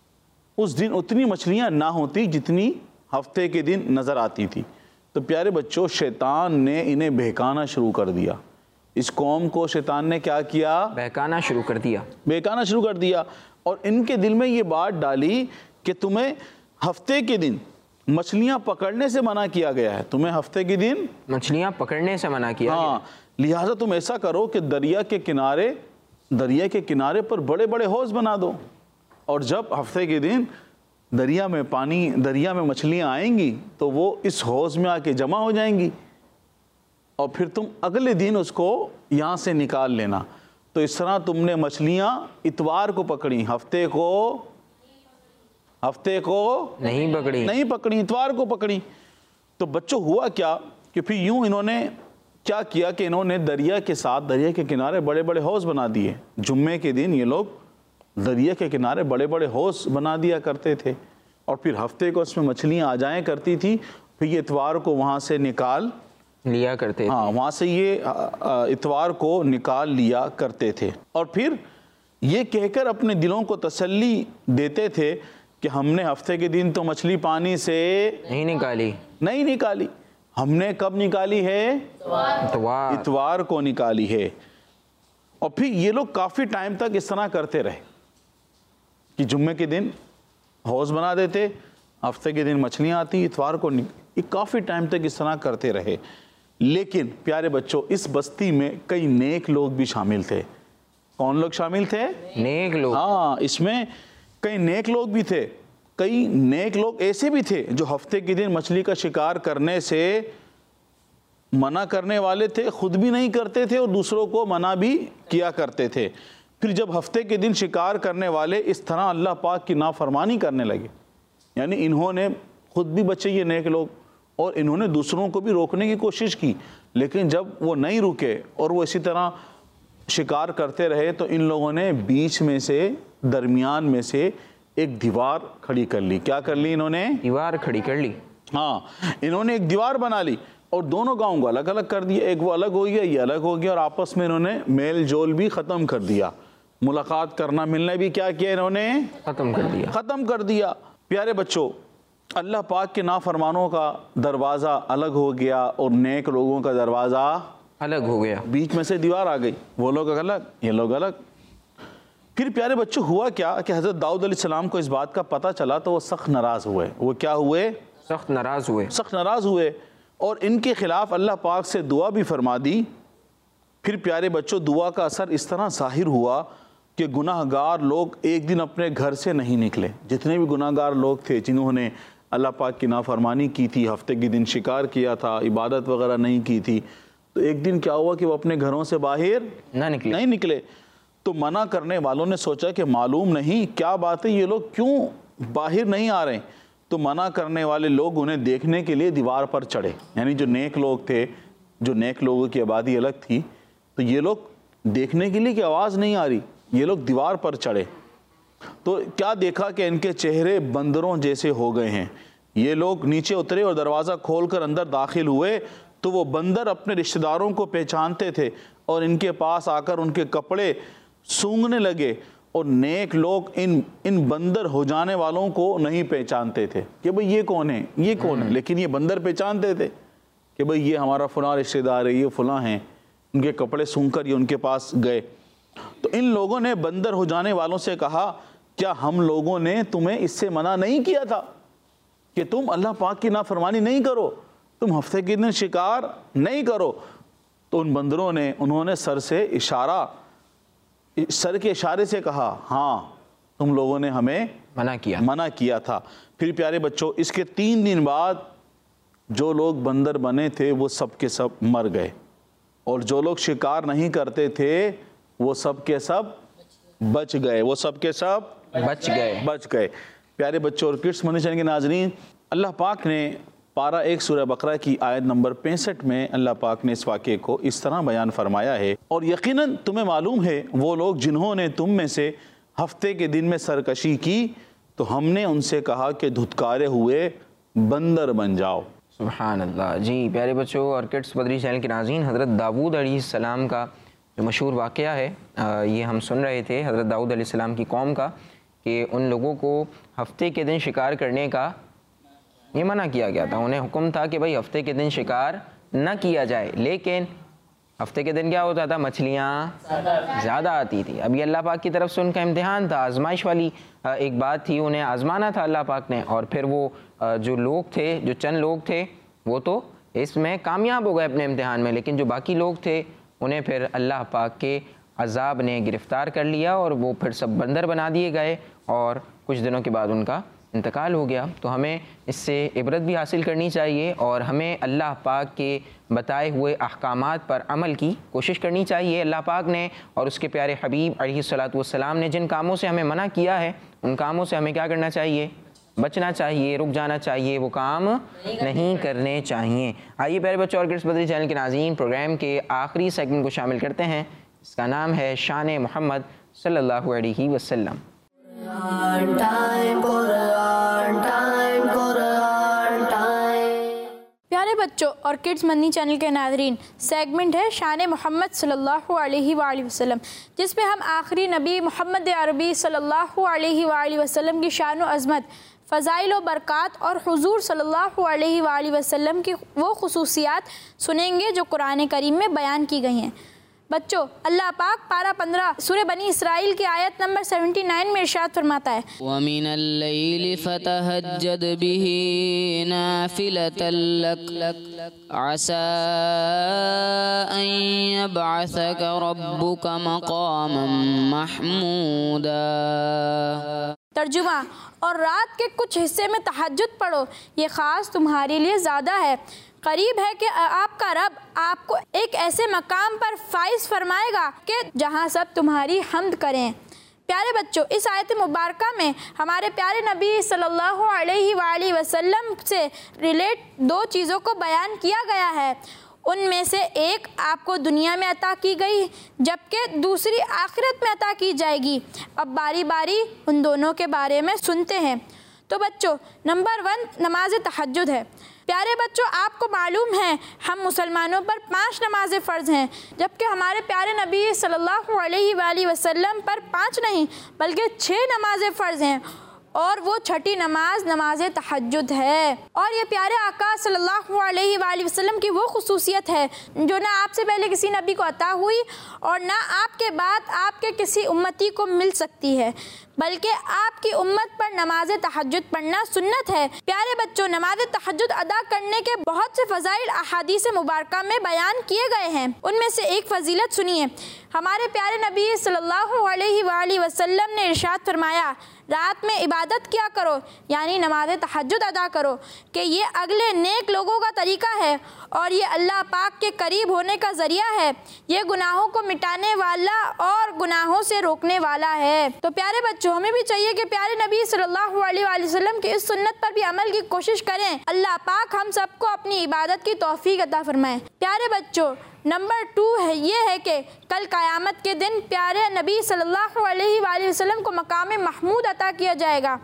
اس دن اتنی مچھلیاں نہ ہوتی جتنی ہفتے کے دن نظر آتی تھی۔ تو پیارے بچوں، شیطان نے انہیں بہکانا شروع کر دیا۔ اس قوم کو شیطان نے کیا کیا؟ بہکانا شروع کر دیا۔ بہکانا شروع کر دیا، اور ان کے دل میں یہ بات ڈالی کہ تمہیں ہفتے کے دن مچھلیاں پکڑنے سے منع کیا گیا ہے۔ تمہیں ہفتے کے دن مچھلیاں پکڑنے سے منع کیا ہاں، لہٰذا تم ایسا کرو کہ دریا کے کنارے دریا کے کنارے پر بڑے بڑے حوض بنا دو، اور جب ہفتے کے دن دریا میں پانی دریا میں مچھلیاں آئیں گی تو وہ اس حوض میں آ کے جمع ہو جائیں گی، اور پھر تم اگلے دن اس کو یہاں سے نکال لینا۔ تو اس طرح تم نے مچھلیاں اتوار کو پکڑی، ہفتے کو ہفتے کو نہیں پکڑی نہیں پکڑی اتوار کو پکڑی۔ تو بچوں ہوا کیا کہ پھر یوں انہوں نے کیا کیا کہ انہوں نے دریا کے ساتھ دریا کے کنارے بڑے بڑے حوض بنا دیے. جمعے کے دن یہ لوگ دریا کے کنارے بڑے بڑے حوض بنا دیا کرتے تھے اور پھر ہفتے کو اس میں مچھلیاں آ جائیں کرتی تھی. پھر یہ اتوار کو وہاں سے نکال لیا کرتے تھے. ہاں وہاں سے یہ اتوار کو نکال لیا کرتے تھے اور پھر یہ کہہ کر اپنے دلوں کو تسلی دیتے تھے کہ ہم نے ہفتے کے دن تو مچھلی پانی سے نہیں نکالی نہیں نکالی ہم نے کب نکالی ہے؟ اتوار اتوار کو نکالی ہے. اور پھر یہ لوگ کافی ٹائم تک اس طرح کرتے رہے کہ جمعے کے دن حوض بنا دیتے, ہفتے کے دن مچھلیاں آتی, اتوار کو یہ کافی ٹائم تک اس طرح کرتے رہے. لیکن پیارے بچوں اس بستی میں کئی نیک لوگ بھی شامل تھے. کون لوگ شامل تھے؟ نیک لوگ. ہاں اس میں کئی نیک لوگ بھی تھے. کئی نیک لوگ ایسے بھی تھے جو ہفتے کے دن مچھلی کا شکار کرنے سے منع کرنے والے تھے, خود بھی نہیں کرتے تھے اور دوسروں کو منع بھی کیا کرتے تھے. پھر جب ہفتے کے دن شکار کرنے والے اس طرح اللہ پاک کی نافرمانی کرنے لگے, یعنی انہوں نے خود بھی بچے یہ نیک لوگ اور انہوں نے دوسروں کو بھی روکنے کی کوشش کی, لیکن جب وہ نہیں رکے اور وہ اسی طرح شکار کرتے رہے تو ان لوگوں نے بیچ میں سے درمیان میں سے ایک دیوار کھڑی کر لی. کیا کر لی انہوں نے؟ دیوار کھڑی کر لی. ہاں انہوں نے ایک دیوار بنا لی اور دونوں گاؤں کو الگ الگ کر دیا. ایک وہ الگ ہو گیا, یہ الگ ہو گیا, اور آپس میں انہوں نے میل جول بھی ختم کر دیا. ملاقات کرنا ملنا بھی کیا کیا انہوں نے؟ ختم کر دیا. ختم کر دیا. پیارے بچوں اللہ پاک کے نافرمانوں کا دروازہ الگ ہو گیا اور نیک لوگوں کا دروازہ الگ ہو گیا. بیچ میں سے دیوار آ گئی, وہ لوگ الگ یہ لوگ الگ. پھر پیارے بچوں ہوا کیا کہ حضرت داؤد علیہ السلام کو اس بات کا پتہ چلا تو وہ سخت ناراض ہوئے. وہ کیا ہوئے؟ سخت ناراض ہوئے. سخت ناراض ہوئے اور ان کے خلاف اللہ پاک سے دعا بھی فرما دی. پھر پیارے بچوں دعا کا اثر اس طرح ظاہر ہوا کہ گناہ گار لوگ ایک دن اپنے گھر سے نہیں نکلے. جتنے بھی گناہ گار لوگ تھے جنہوں نے اللہ پاک کی نافرمانی کی تھی, ہفتے کے دن شکار کیا تھا, عبادت وغیرہ نہیں کی تھی, تو ایک دن کیا ہوا کہ وہ اپنے گھروں سے باہر نہ نکلے نہیں نکلے. تو منع کرنے والوں نے سوچا کہ معلوم نہیں کیا بات ہے, یہ لوگ کیوں باہر نہیں آ رہے ہیں. تو منع کرنے والے لوگ انہیں دیکھنے کے لیے دیوار پر چڑھے. یعنی جو نیک لوگ تھے, جو نیک لوگوں کی آبادی الگ تھی, تو یہ لوگ دیکھنے کے لیے کہ آواز نہیں آ رہی, یہ لوگ دیوار پر چڑھے. تو کیا دیکھا کہ ان کے چہرے بندروں جیسے ہو گئے ہیں. یہ لوگ نیچے اترے اور دروازہ کھول کر اندر داخل ہوئے تو وہ بندر اپنے رشتہ داروں کو پہچانتے تھے اور ان کے پاس آ کر ان کے کپڑے سونگھنے لگے. اور نیک لوگ ان ان بندر ہو جانے والوں کو نہیں پہچانتے تھے کہ بھئی یہ کون ہے یہ کون ہے, لیکن یہ بندر پہچانتے تھے کہ بھئی یہ ہمارا فلاں رشتہ دار ہے, یہ فلاں ہیں. ان کے کپڑے سونگھ کر یہ ان کے پاس گئے. تو ان لوگوں نے بندر ہو جانے والوں سے کہا کیا ہم لوگوں نے تمہیں اس سے منع نہیں کیا تھا کہ تم اللہ پاک کی نافرمانی نہیں کرو, تم ہفتے کے دن شکار نہیں کرو؟ تو ان بندروں نے انہوں نے سر سے اشارہ سر کے اشارے سے کہا ہاں تم لوگوں نے ہمیں منع کیا منع کیا تھا. پھر پیارے بچوں اس کے تین دن بعد جو لوگ بندر بنے تھے وہ سب کے سب مر گئے, اور جو لوگ شکار نہیں کرتے تھے وہ سب کے سب بچ گئے. وہ سب کے سب بچ گئے بچ گئے. پیارے بچوں اور کڈس منی چینل کے ناظرین, اللہ پاک نے پارہ ایک سورہ بقرہ کی آیت نمبر پینسٹھ میں اللہ پاک نے اس واقعے کو اس طرح بیان فرمایا ہے, اور یقیناً تمہیں معلوم ہے وہ لوگ جنہوں نے تم میں سے ہفتے کے دن میں سرکشی کی تو ہم نے ان سے کہا کہ دھتکارے ہوئے بندر بن جاؤ. سبحان اللہ. جی پیارے بچوں اور کڈس مدری چینل کے ناظرین, حضرت داؤد علیہ السلام کا جو مشہور واقعہ ہے یہ ہم سن رہے تھے حضرت داؤد علیہ السلام کی قوم کا, کہ ان لوگوں کو ہفتے کے دن شکار کرنے کا یہ منع کیا گیا تھا. انہیں حکم تھا کہ بھئی ہفتے کے دن شکار نہ کیا جائے, لیکن ہفتے کے دن کیا ہوتا تھا, مچھلیاں زیادہ آتی تھی. اب یہ اللہ پاک کی طرف سے ان کا امتحان تھا, آزمائش والی ایک بات تھی, انہیں آزمانا تھا اللہ پاک نے. اور پھر وہ جو لوگ تھے, جو چند لوگ تھے, وہ تو اس میں کامیاب ہو گئے اپنے امتحان میں, لیکن جو باقی لوگ تھے انہیں پھر اللہ پاک کے عذاب نے گرفتار کر لیا اور وہ پھر سب بندر بنا دیے گئے, اور کچھ دنوں کے بعد ان کا انتقال ہو گیا. تو ہمیں اس سے عبرت بھی حاصل کرنی چاہیے اور ہمیں اللہ پاک کے بتائے ہوئے احکامات پر عمل کی کوشش کرنی چاہیے. اللہ پاک نے اور اس کے پیارے حبیب علیہ الصلوۃ والسلام نے جن کاموں سے ہمیں منع کیا ہے ان کاموں سے ہمیں کیا کرنا چاہیے؟ بچنا چاہیے، رک جانا چاہیے، وہ کام نہیں کرنے چاہیے۔ آئیے پیارے بچوں اور کڈس مدری چینل کے ناظرین، پروگرام کے آخری سیگمنٹ کو شامل کرتے ہیں، اس کا نام ہے شان محمد صلی اللہ علیہ وسلم۔ پیارے بچوں اور کڈس مدنی چینل کے ناظرین، سیگمنٹ ہے شان محمد صلی اللہ علیہ وآلہ وسلم، جس میں ہم آخری نبی محمد عربی صلی اللہ علیہ وآلہ وسلم کی شان و عظمت، فضائل و برکات اور حضور صلی اللہ علیہ وآلہ وسلم کی وہ خصوصیات سنیں گے جو قرآن کریم میں بیان کی گئی ہیں۔ بچوں، اللہ پاک پارہ پندرہ سورہ بنی اسرائیل کی آیت نمبر سیونٹی نائن میں ارشاد فرماتا ہے، وَمِنَ اللَّيْلِ فَتَهَجَّدْ بِهِ نَافِلَةً لَكَ عَسَىٰ أَن يَبْعَثَكَ رَبُّكَ مَقَامًا مَحْمُودًا۔ ترجمہ، اور رات کے کچھ حصے میں تہجد پڑھو، یہ خاص تمہارے لیے زیادہ ہے، قریب ہے کہ آپ کا رب آپ کو ایک ایسے مقام پر فائز فرمائے گا کہ جہاں سب تمہاری حمد کریں۔ پیارے بچوں، اس آیت مبارکہ میں ہمارے پیارے نبی صلی اللہ علیہ وآلہ وسلم سے ریلیٹ دو چیزوں کو بیان کیا گیا ہے، ان میں سے ایک آپ کو دنیا میں عطا کی گئی جبکہ دوسری آخرت میں عطا کی جائے گی۔ اب باری باری ان دونوں کے بارے میں سنتے ہیں۔ تو بچوں، نمبر ون نماز تہجد ہے۔ پیارے بچوں، آپ کو معلوم ہے ہم مسلمانوں پر پانچ نمازیں فرض ہیں، جبکہ ہمارے پیارے نبی صلی اللہ علیہ وآلہ وسلم پر پانچ نہیں بلکہ چھ نمازیں فرض ہیں، اور وہ چھٹی نماز نماز تہجد ہے۔ اور یہ پیارے آقا صلی اللہ علیہ وآلہ وسلم کی وہ خصوصیت ہے جو نہ آپ سے پہلے کسی نبی کو عطا ہوئی اور نہ آپ کے بعد آپ کے کسی امتی کو مل سکتی ہے، بلکہ آپ کی امت پر نماز تہجد پڑھنا سنت ہے۔ پیارے بچوں، نماز تہجد ادا کرنے کے بہت سے فضائل احادیث مبارکہ میں بیان کیے گئے ہیں، ان میں سے ایک فضیلت سنیے۔ ہمارے پیارے نبی صلی اللہ علیہ وآلہ وسلم نے ارشاد فرمایا، رات میں عبادت کیا کرو، یعنی نماز تہجد ادا کرو، کہ یہ اگلے نیک لوگوں کا طریقہ ہے اور یہ اللہ پاک کے قریب ہونے کا ذریعہ ہے، یہ گناہوں کو مٹانے والا اور گناہوں سے روکنے والا ہے۔ تو پیارے بچوں، ہمیں بھی چاہیے کہ پیارے نبی صلی اللہ علیہ وآلہ وسلم کی اس سنت پر بھی عمل کی کوشش کریں۔ اللہ پاک ہم سب کو اپنی عبادت کی توفیق عطا فرمائے۔ پیارے بچوں، نمبر ٹو ہے یہ ہے کہ کل قیامت کے دن پیارے نبی صلی اللہ علیہ وآلہ وسلم کو مقام محمود عطا کیا جائے گا۔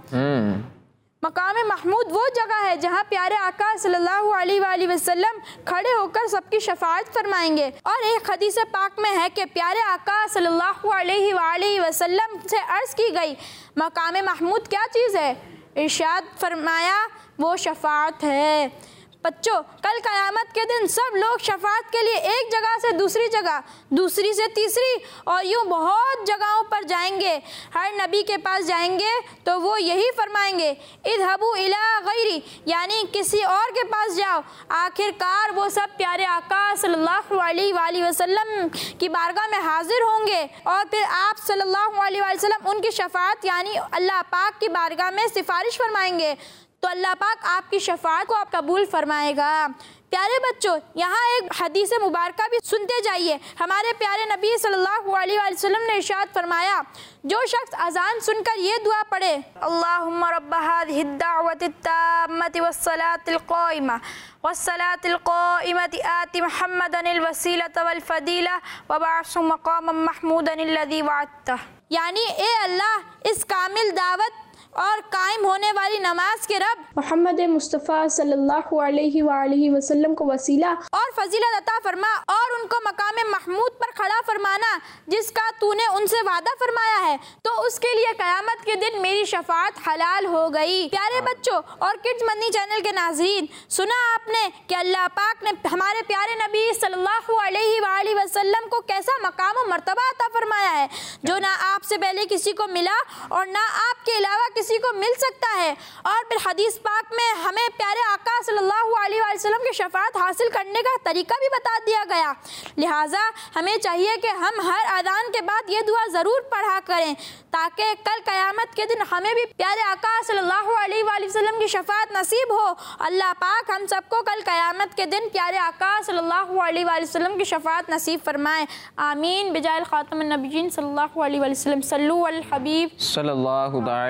مقام محمود وہ جگہ ہے جہاں پیارے آقا صلی اللہ علیہ وآلہ وسلم کھڑے ہو کر سب کی شفاعت فرمائیں گے۔ اور ایک حدیث پاک میں ہے کہ پیارے آقا صلی اللہ علیہ وآلہ وسلم سے عرض کی گئی، مقام محمود کیا چیز ہے؟ ارشاد فرمایا، وہ شفاعت ہے۔ بچوں، کل قیامت کے دن سب لوگ شفاعت کے لیے ایک جگہ سے دوسری جگہ، دوسری سے تیسری اور یوں بہت جگہوں پر جائیں گے۔ ہر نبی کے پاس جائیں گے تو وہ یہی فرمائیں گے، اذهبوا الی غیری، یعنی کسی اور کے پاس جاؤ۔ آخر کار وہ سب پیارے آقا صلی اللہ علیہ وآلہ وسلم کی بارگاہ میں حاضر ہوں گے اور پھر آپ صلی اللہ علیہ وآلہ وسلم ان کی شفاعت یعنی اللہ پاک کی بارگاہ میں سفارش فرمائیں گے، تو اللہ پاک آپ کی شفاعت کو آپ قبول فرمائے گا۔ پیارے بچوں، یہاں ایک حدیث مبارکہ بھی سنتے جائیے۔ ہمارے پیارے نبی صلی اللہ علیہ وآلہ وسلم نے ارشاد فرمایا، جو شخص اذان سن کر یہ دعا پڑھے، اللہم رب هذه الدعوة التامة والصلاة القائمة والصلاة القائمة آت محمدا الوسیلة والفضیلہ وابعثه مقاما محمودا الذی وعدتہ، یعنی اے اللہ، اس کامل دعوت اور قائم ہونے والی نماز کے رب محمد مصطفیٰ صلی اللہ علیہ وآلہ وسلم کو وسیلہ اور فضیلت عطا فرما اور ان کو مقام محمود پر کھڑا فرمانا جس کا تو نے ان سے وعدہ فرمایا ہے، تو اس کے لیے قیامت کے دن میری شفاعت حلال ہو گئی۔ پیارے بچوں اور کڈز مدنی چینل کے ناظرین، سنا آپ نے کہ اللہ پاک نے ہمارے پیارے نبی صلی اللہ علیہ وآلہ وسلم کو کیسا مقام و مرتبہ عطا فرمایا ہے جو نہ آپ سے پہلے کسی کو ملا اور نہ آپ کے علاوہ کسی کو مل سکتا ہے۔ اور پھر حدیث پاک میں ہمیں پیارے آقا صلی اللہ علیہ وآلہ وسلم کی شفاعت حاصل کرنے کا طریقہ بھی بتا دیا گیا، لہٰذا ہمیں چاہیے کہ ہم ہر اذان کے بعد یہ دعا ضرور پڑھا کریں تاکہ کل قیامت کے دن ہمیں بھی پیارے آقا صلی اللہ علیہ وآلہ وسلم کی شفاعت نصیب ہو۔ اللہ پاک ہم سب کو کل قیامت کے دن پیارے آقا صلی اللہ علیہ وآلہ وسلم کی شفاعت نصیب فرمائے، آمین بجائے خاتم النبیین صلی اللہ علیہ وآلہ وسلم۔ صلو علی الحبیب صلی اللہ تعالی علی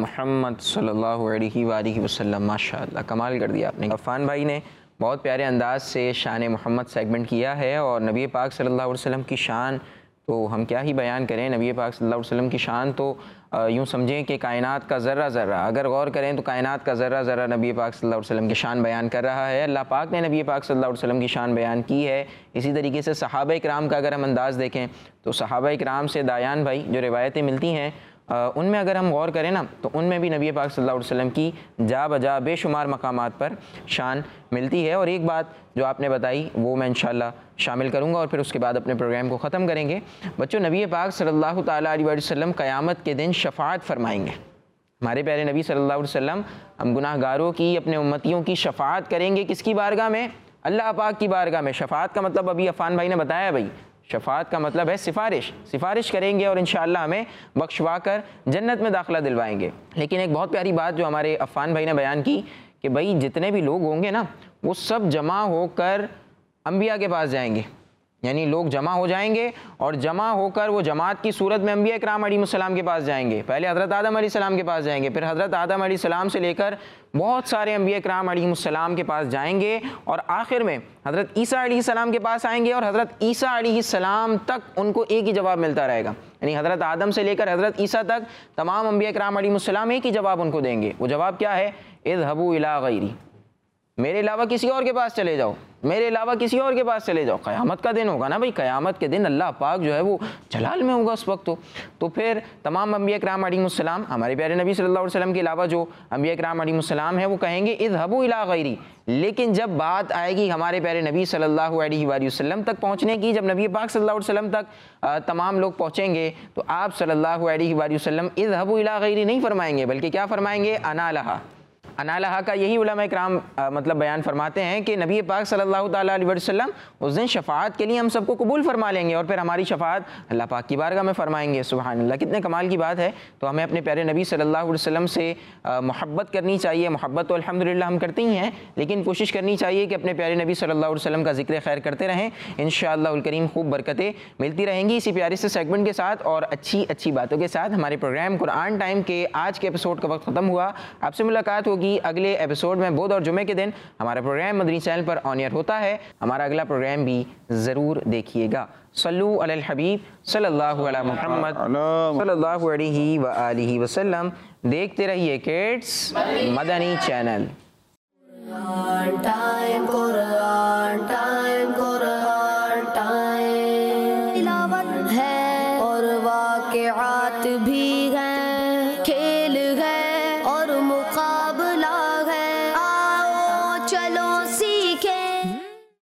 محمد صلی اللہ علیہ وآلہ وسلم۔ ماشاءاللہ کمال کر دیا آپ نے۔ عفان بھائی نے بہت پیارے انداز سے شان محمد سیگمنٹ کیا ہے، اور نبی پاک صلی اللہ علیہ وسلم کی شان تو ہم کیا ہی بیان کریں۔ نبی پاک صلی اللہ علیہ وسلم کی شان تو یوں سمجھیں کہ کائنات کا ذرہ ذرہ، اگر غور کریں تو کائنات کا ذرہ ذرہ نبی پاک صلی اللہ علیہ وسلم کی شان بیان کر رہا ہے۔ اللہ پاک نے نبی پاک صلی اللہ علیہ وسلم کی شان بیان کی ہے۔ اسی طریقے سے صحابہ اکرام کا اگر ہم انداز دیکھیں تو صحابہ اکرام سے دایان بھائی جو روایتیں ملتی ہیں ان میں اگر ہم غور کریں نا تو ان میں بھی نبی پاک صلی اللہ علیہ وسلم کی جا بجا بے شمار مقامات پر شان ملتی ہے۔ اور ایک بات جو آپ نے بتائی وہ میں انشاءاللہ شامل کروں گا اور پھر اس کے بعد اپنے پروگرام کو ختم کریں گے۔ بچوں، نبی پاک صلی اللہ تعالیٰ علیہ وسلم قیامت کے دن شفاعت فرمائیں گے۔ ہمارے پیارے نبی صلی اللہ علیہ وسلم ہم گناہ گاروں کی، اپنے امتیوں کی شفاعت کریں گے۔ کس کی بارگاہ میں؟ اللہ پاک کی بارگاہ میں۔ شفاعت کا مطلب ابھی عفان بھائی نے بتایا بھائی، شفاعت کا مطلب ہے سفارش سفارش کریں گے اور انشاءاللہ ہمیں بخشوا کر جنت میں داخلہ دلوائیں گے۔ لیکن ایک بہت پیاری بات جو ہمارے عفان بھائی نے بیان کی کہ بھائی جتنے بھی لوگ ہوں گے نا وہ سب جمع ہو کر انبیاء کے پاس جائیں گے، یعنی لوگ جمع ہو جائیں گے اور جمع ہو کر وہ جماعت کی صورت میں انبیاء اکرام علیہ السلام کے پاس جائیں گے۔ پہلے حضرت آدم علیہ السلام کے پاس جائیں گے، پھر حضرت آدم علیہ السلام سے لے کر بہت سارے انبیاء اکرام علیہ السلام کے پاس جائیں گے، اور آخر میں حضرت عیسیٰ علیہ السلام کے پاس آئیں گے، اور حضرت عیسیٰ علیہ السلام تک ان کو ایک ہی جواب ملتا رہے گا۔ یعنی حضرت آدم سے لے کر حضرت عیسیٰ تک تمام انبیاء اکرام علیہ السلام ایک ہی جواب ان کو دیں گے۔ وہ جواب کیا ہے؟ اذهبوا الی غیری، میرے علاوہ کسی اور کے پاس چلے جاؤ، میرے علاوہ کسی اور کے پاس چلے جاؤ۔ قیامت کا دن ہوگا نا بھائی، قیامت کے دن اللہ پاک جو ہے وہ جلال میں ہوگا اس وقت تو تو پھر تمام انبیاء کرام علیہ السلام، ہمارے پیارے نبی صلی اللہ علیہ وسلم کے علاوہ جو انبیاء کرام علیہ السلام ہیں وہ کہیں گے اذهبوا الی غیری۔ لیکن جب بات آئے گی ہمارے پیارے نبی صلی اللہ علیہ وآلہ وسلم تک پہنچنے کی، جب نبی پاک صلی اللہ علیہ وسلم تک تمام لوگ پہنچیں گے تو آپ صلی اللہ علیہ وآلہ وسلم اذهبوا الی غیری نہیں فرمائیں گے، بلکہ کیا فرمائیں گے؟ انا لہا۔ انا لہا کا یہی علماء کرام مطلب بیان فرماتے ہیں کہ نبی پاک صلی اللہ تعالیٰ علیہ وسلم اس دن شفاعت کے لیے ہم سب کو قبول فرما لیں گے، اور پھر ہماری شفاعت اللہ پاک کی بارگاہ میں فرمائیں گے۔ سبحان اللہ، کتنے کمال کی بات ہے۔ تو ہمیں اپنے پیارے نبی صلی اللہ علیہ وسلم سے محبت کرنی چاہیے۔ محبت تو الحمدللہ ہم کرتے ہی ہیں، لیکن کوشش کرنی چاہیے کہ اپنے پیارے نبی صلی اللہ علیہ وسلم کا ذکر خیر کرتے رہیں، انشاءاللہ الکریم خوب برکتیں ملتی رہیں گی اسی پیارے سے سیگمنٹ کے ساتھ اور اچھی اچھی باتوں کے ساتھ۔ ہمارے پروگرام قرآن ٹائم کے آج کے ایپیسوڈ کا وقت ختم ہوا۔ آپ سے ملاقات ہوگی اگلے ایپیسوڈ میں۔ بدھ اور جمعے کے دن ہمارا پروگرام مدنی چینل پر آن ایئر ہوتا ہے۔ ہمارا اگلا پروگرام بھی ضرور دیکھیے گا۔ صلو علی الحبیب صلی اللہ علی محمد صلی اللہ علیہ وآلہ وسلم۔ دیکھتے رہیے kids Madani channel. Quran time, Quran time, Quran time, تلاوت ہے اور واقعات بھی ہیں، کھیل ہے اور مقابلہ ہے، آؤ چلو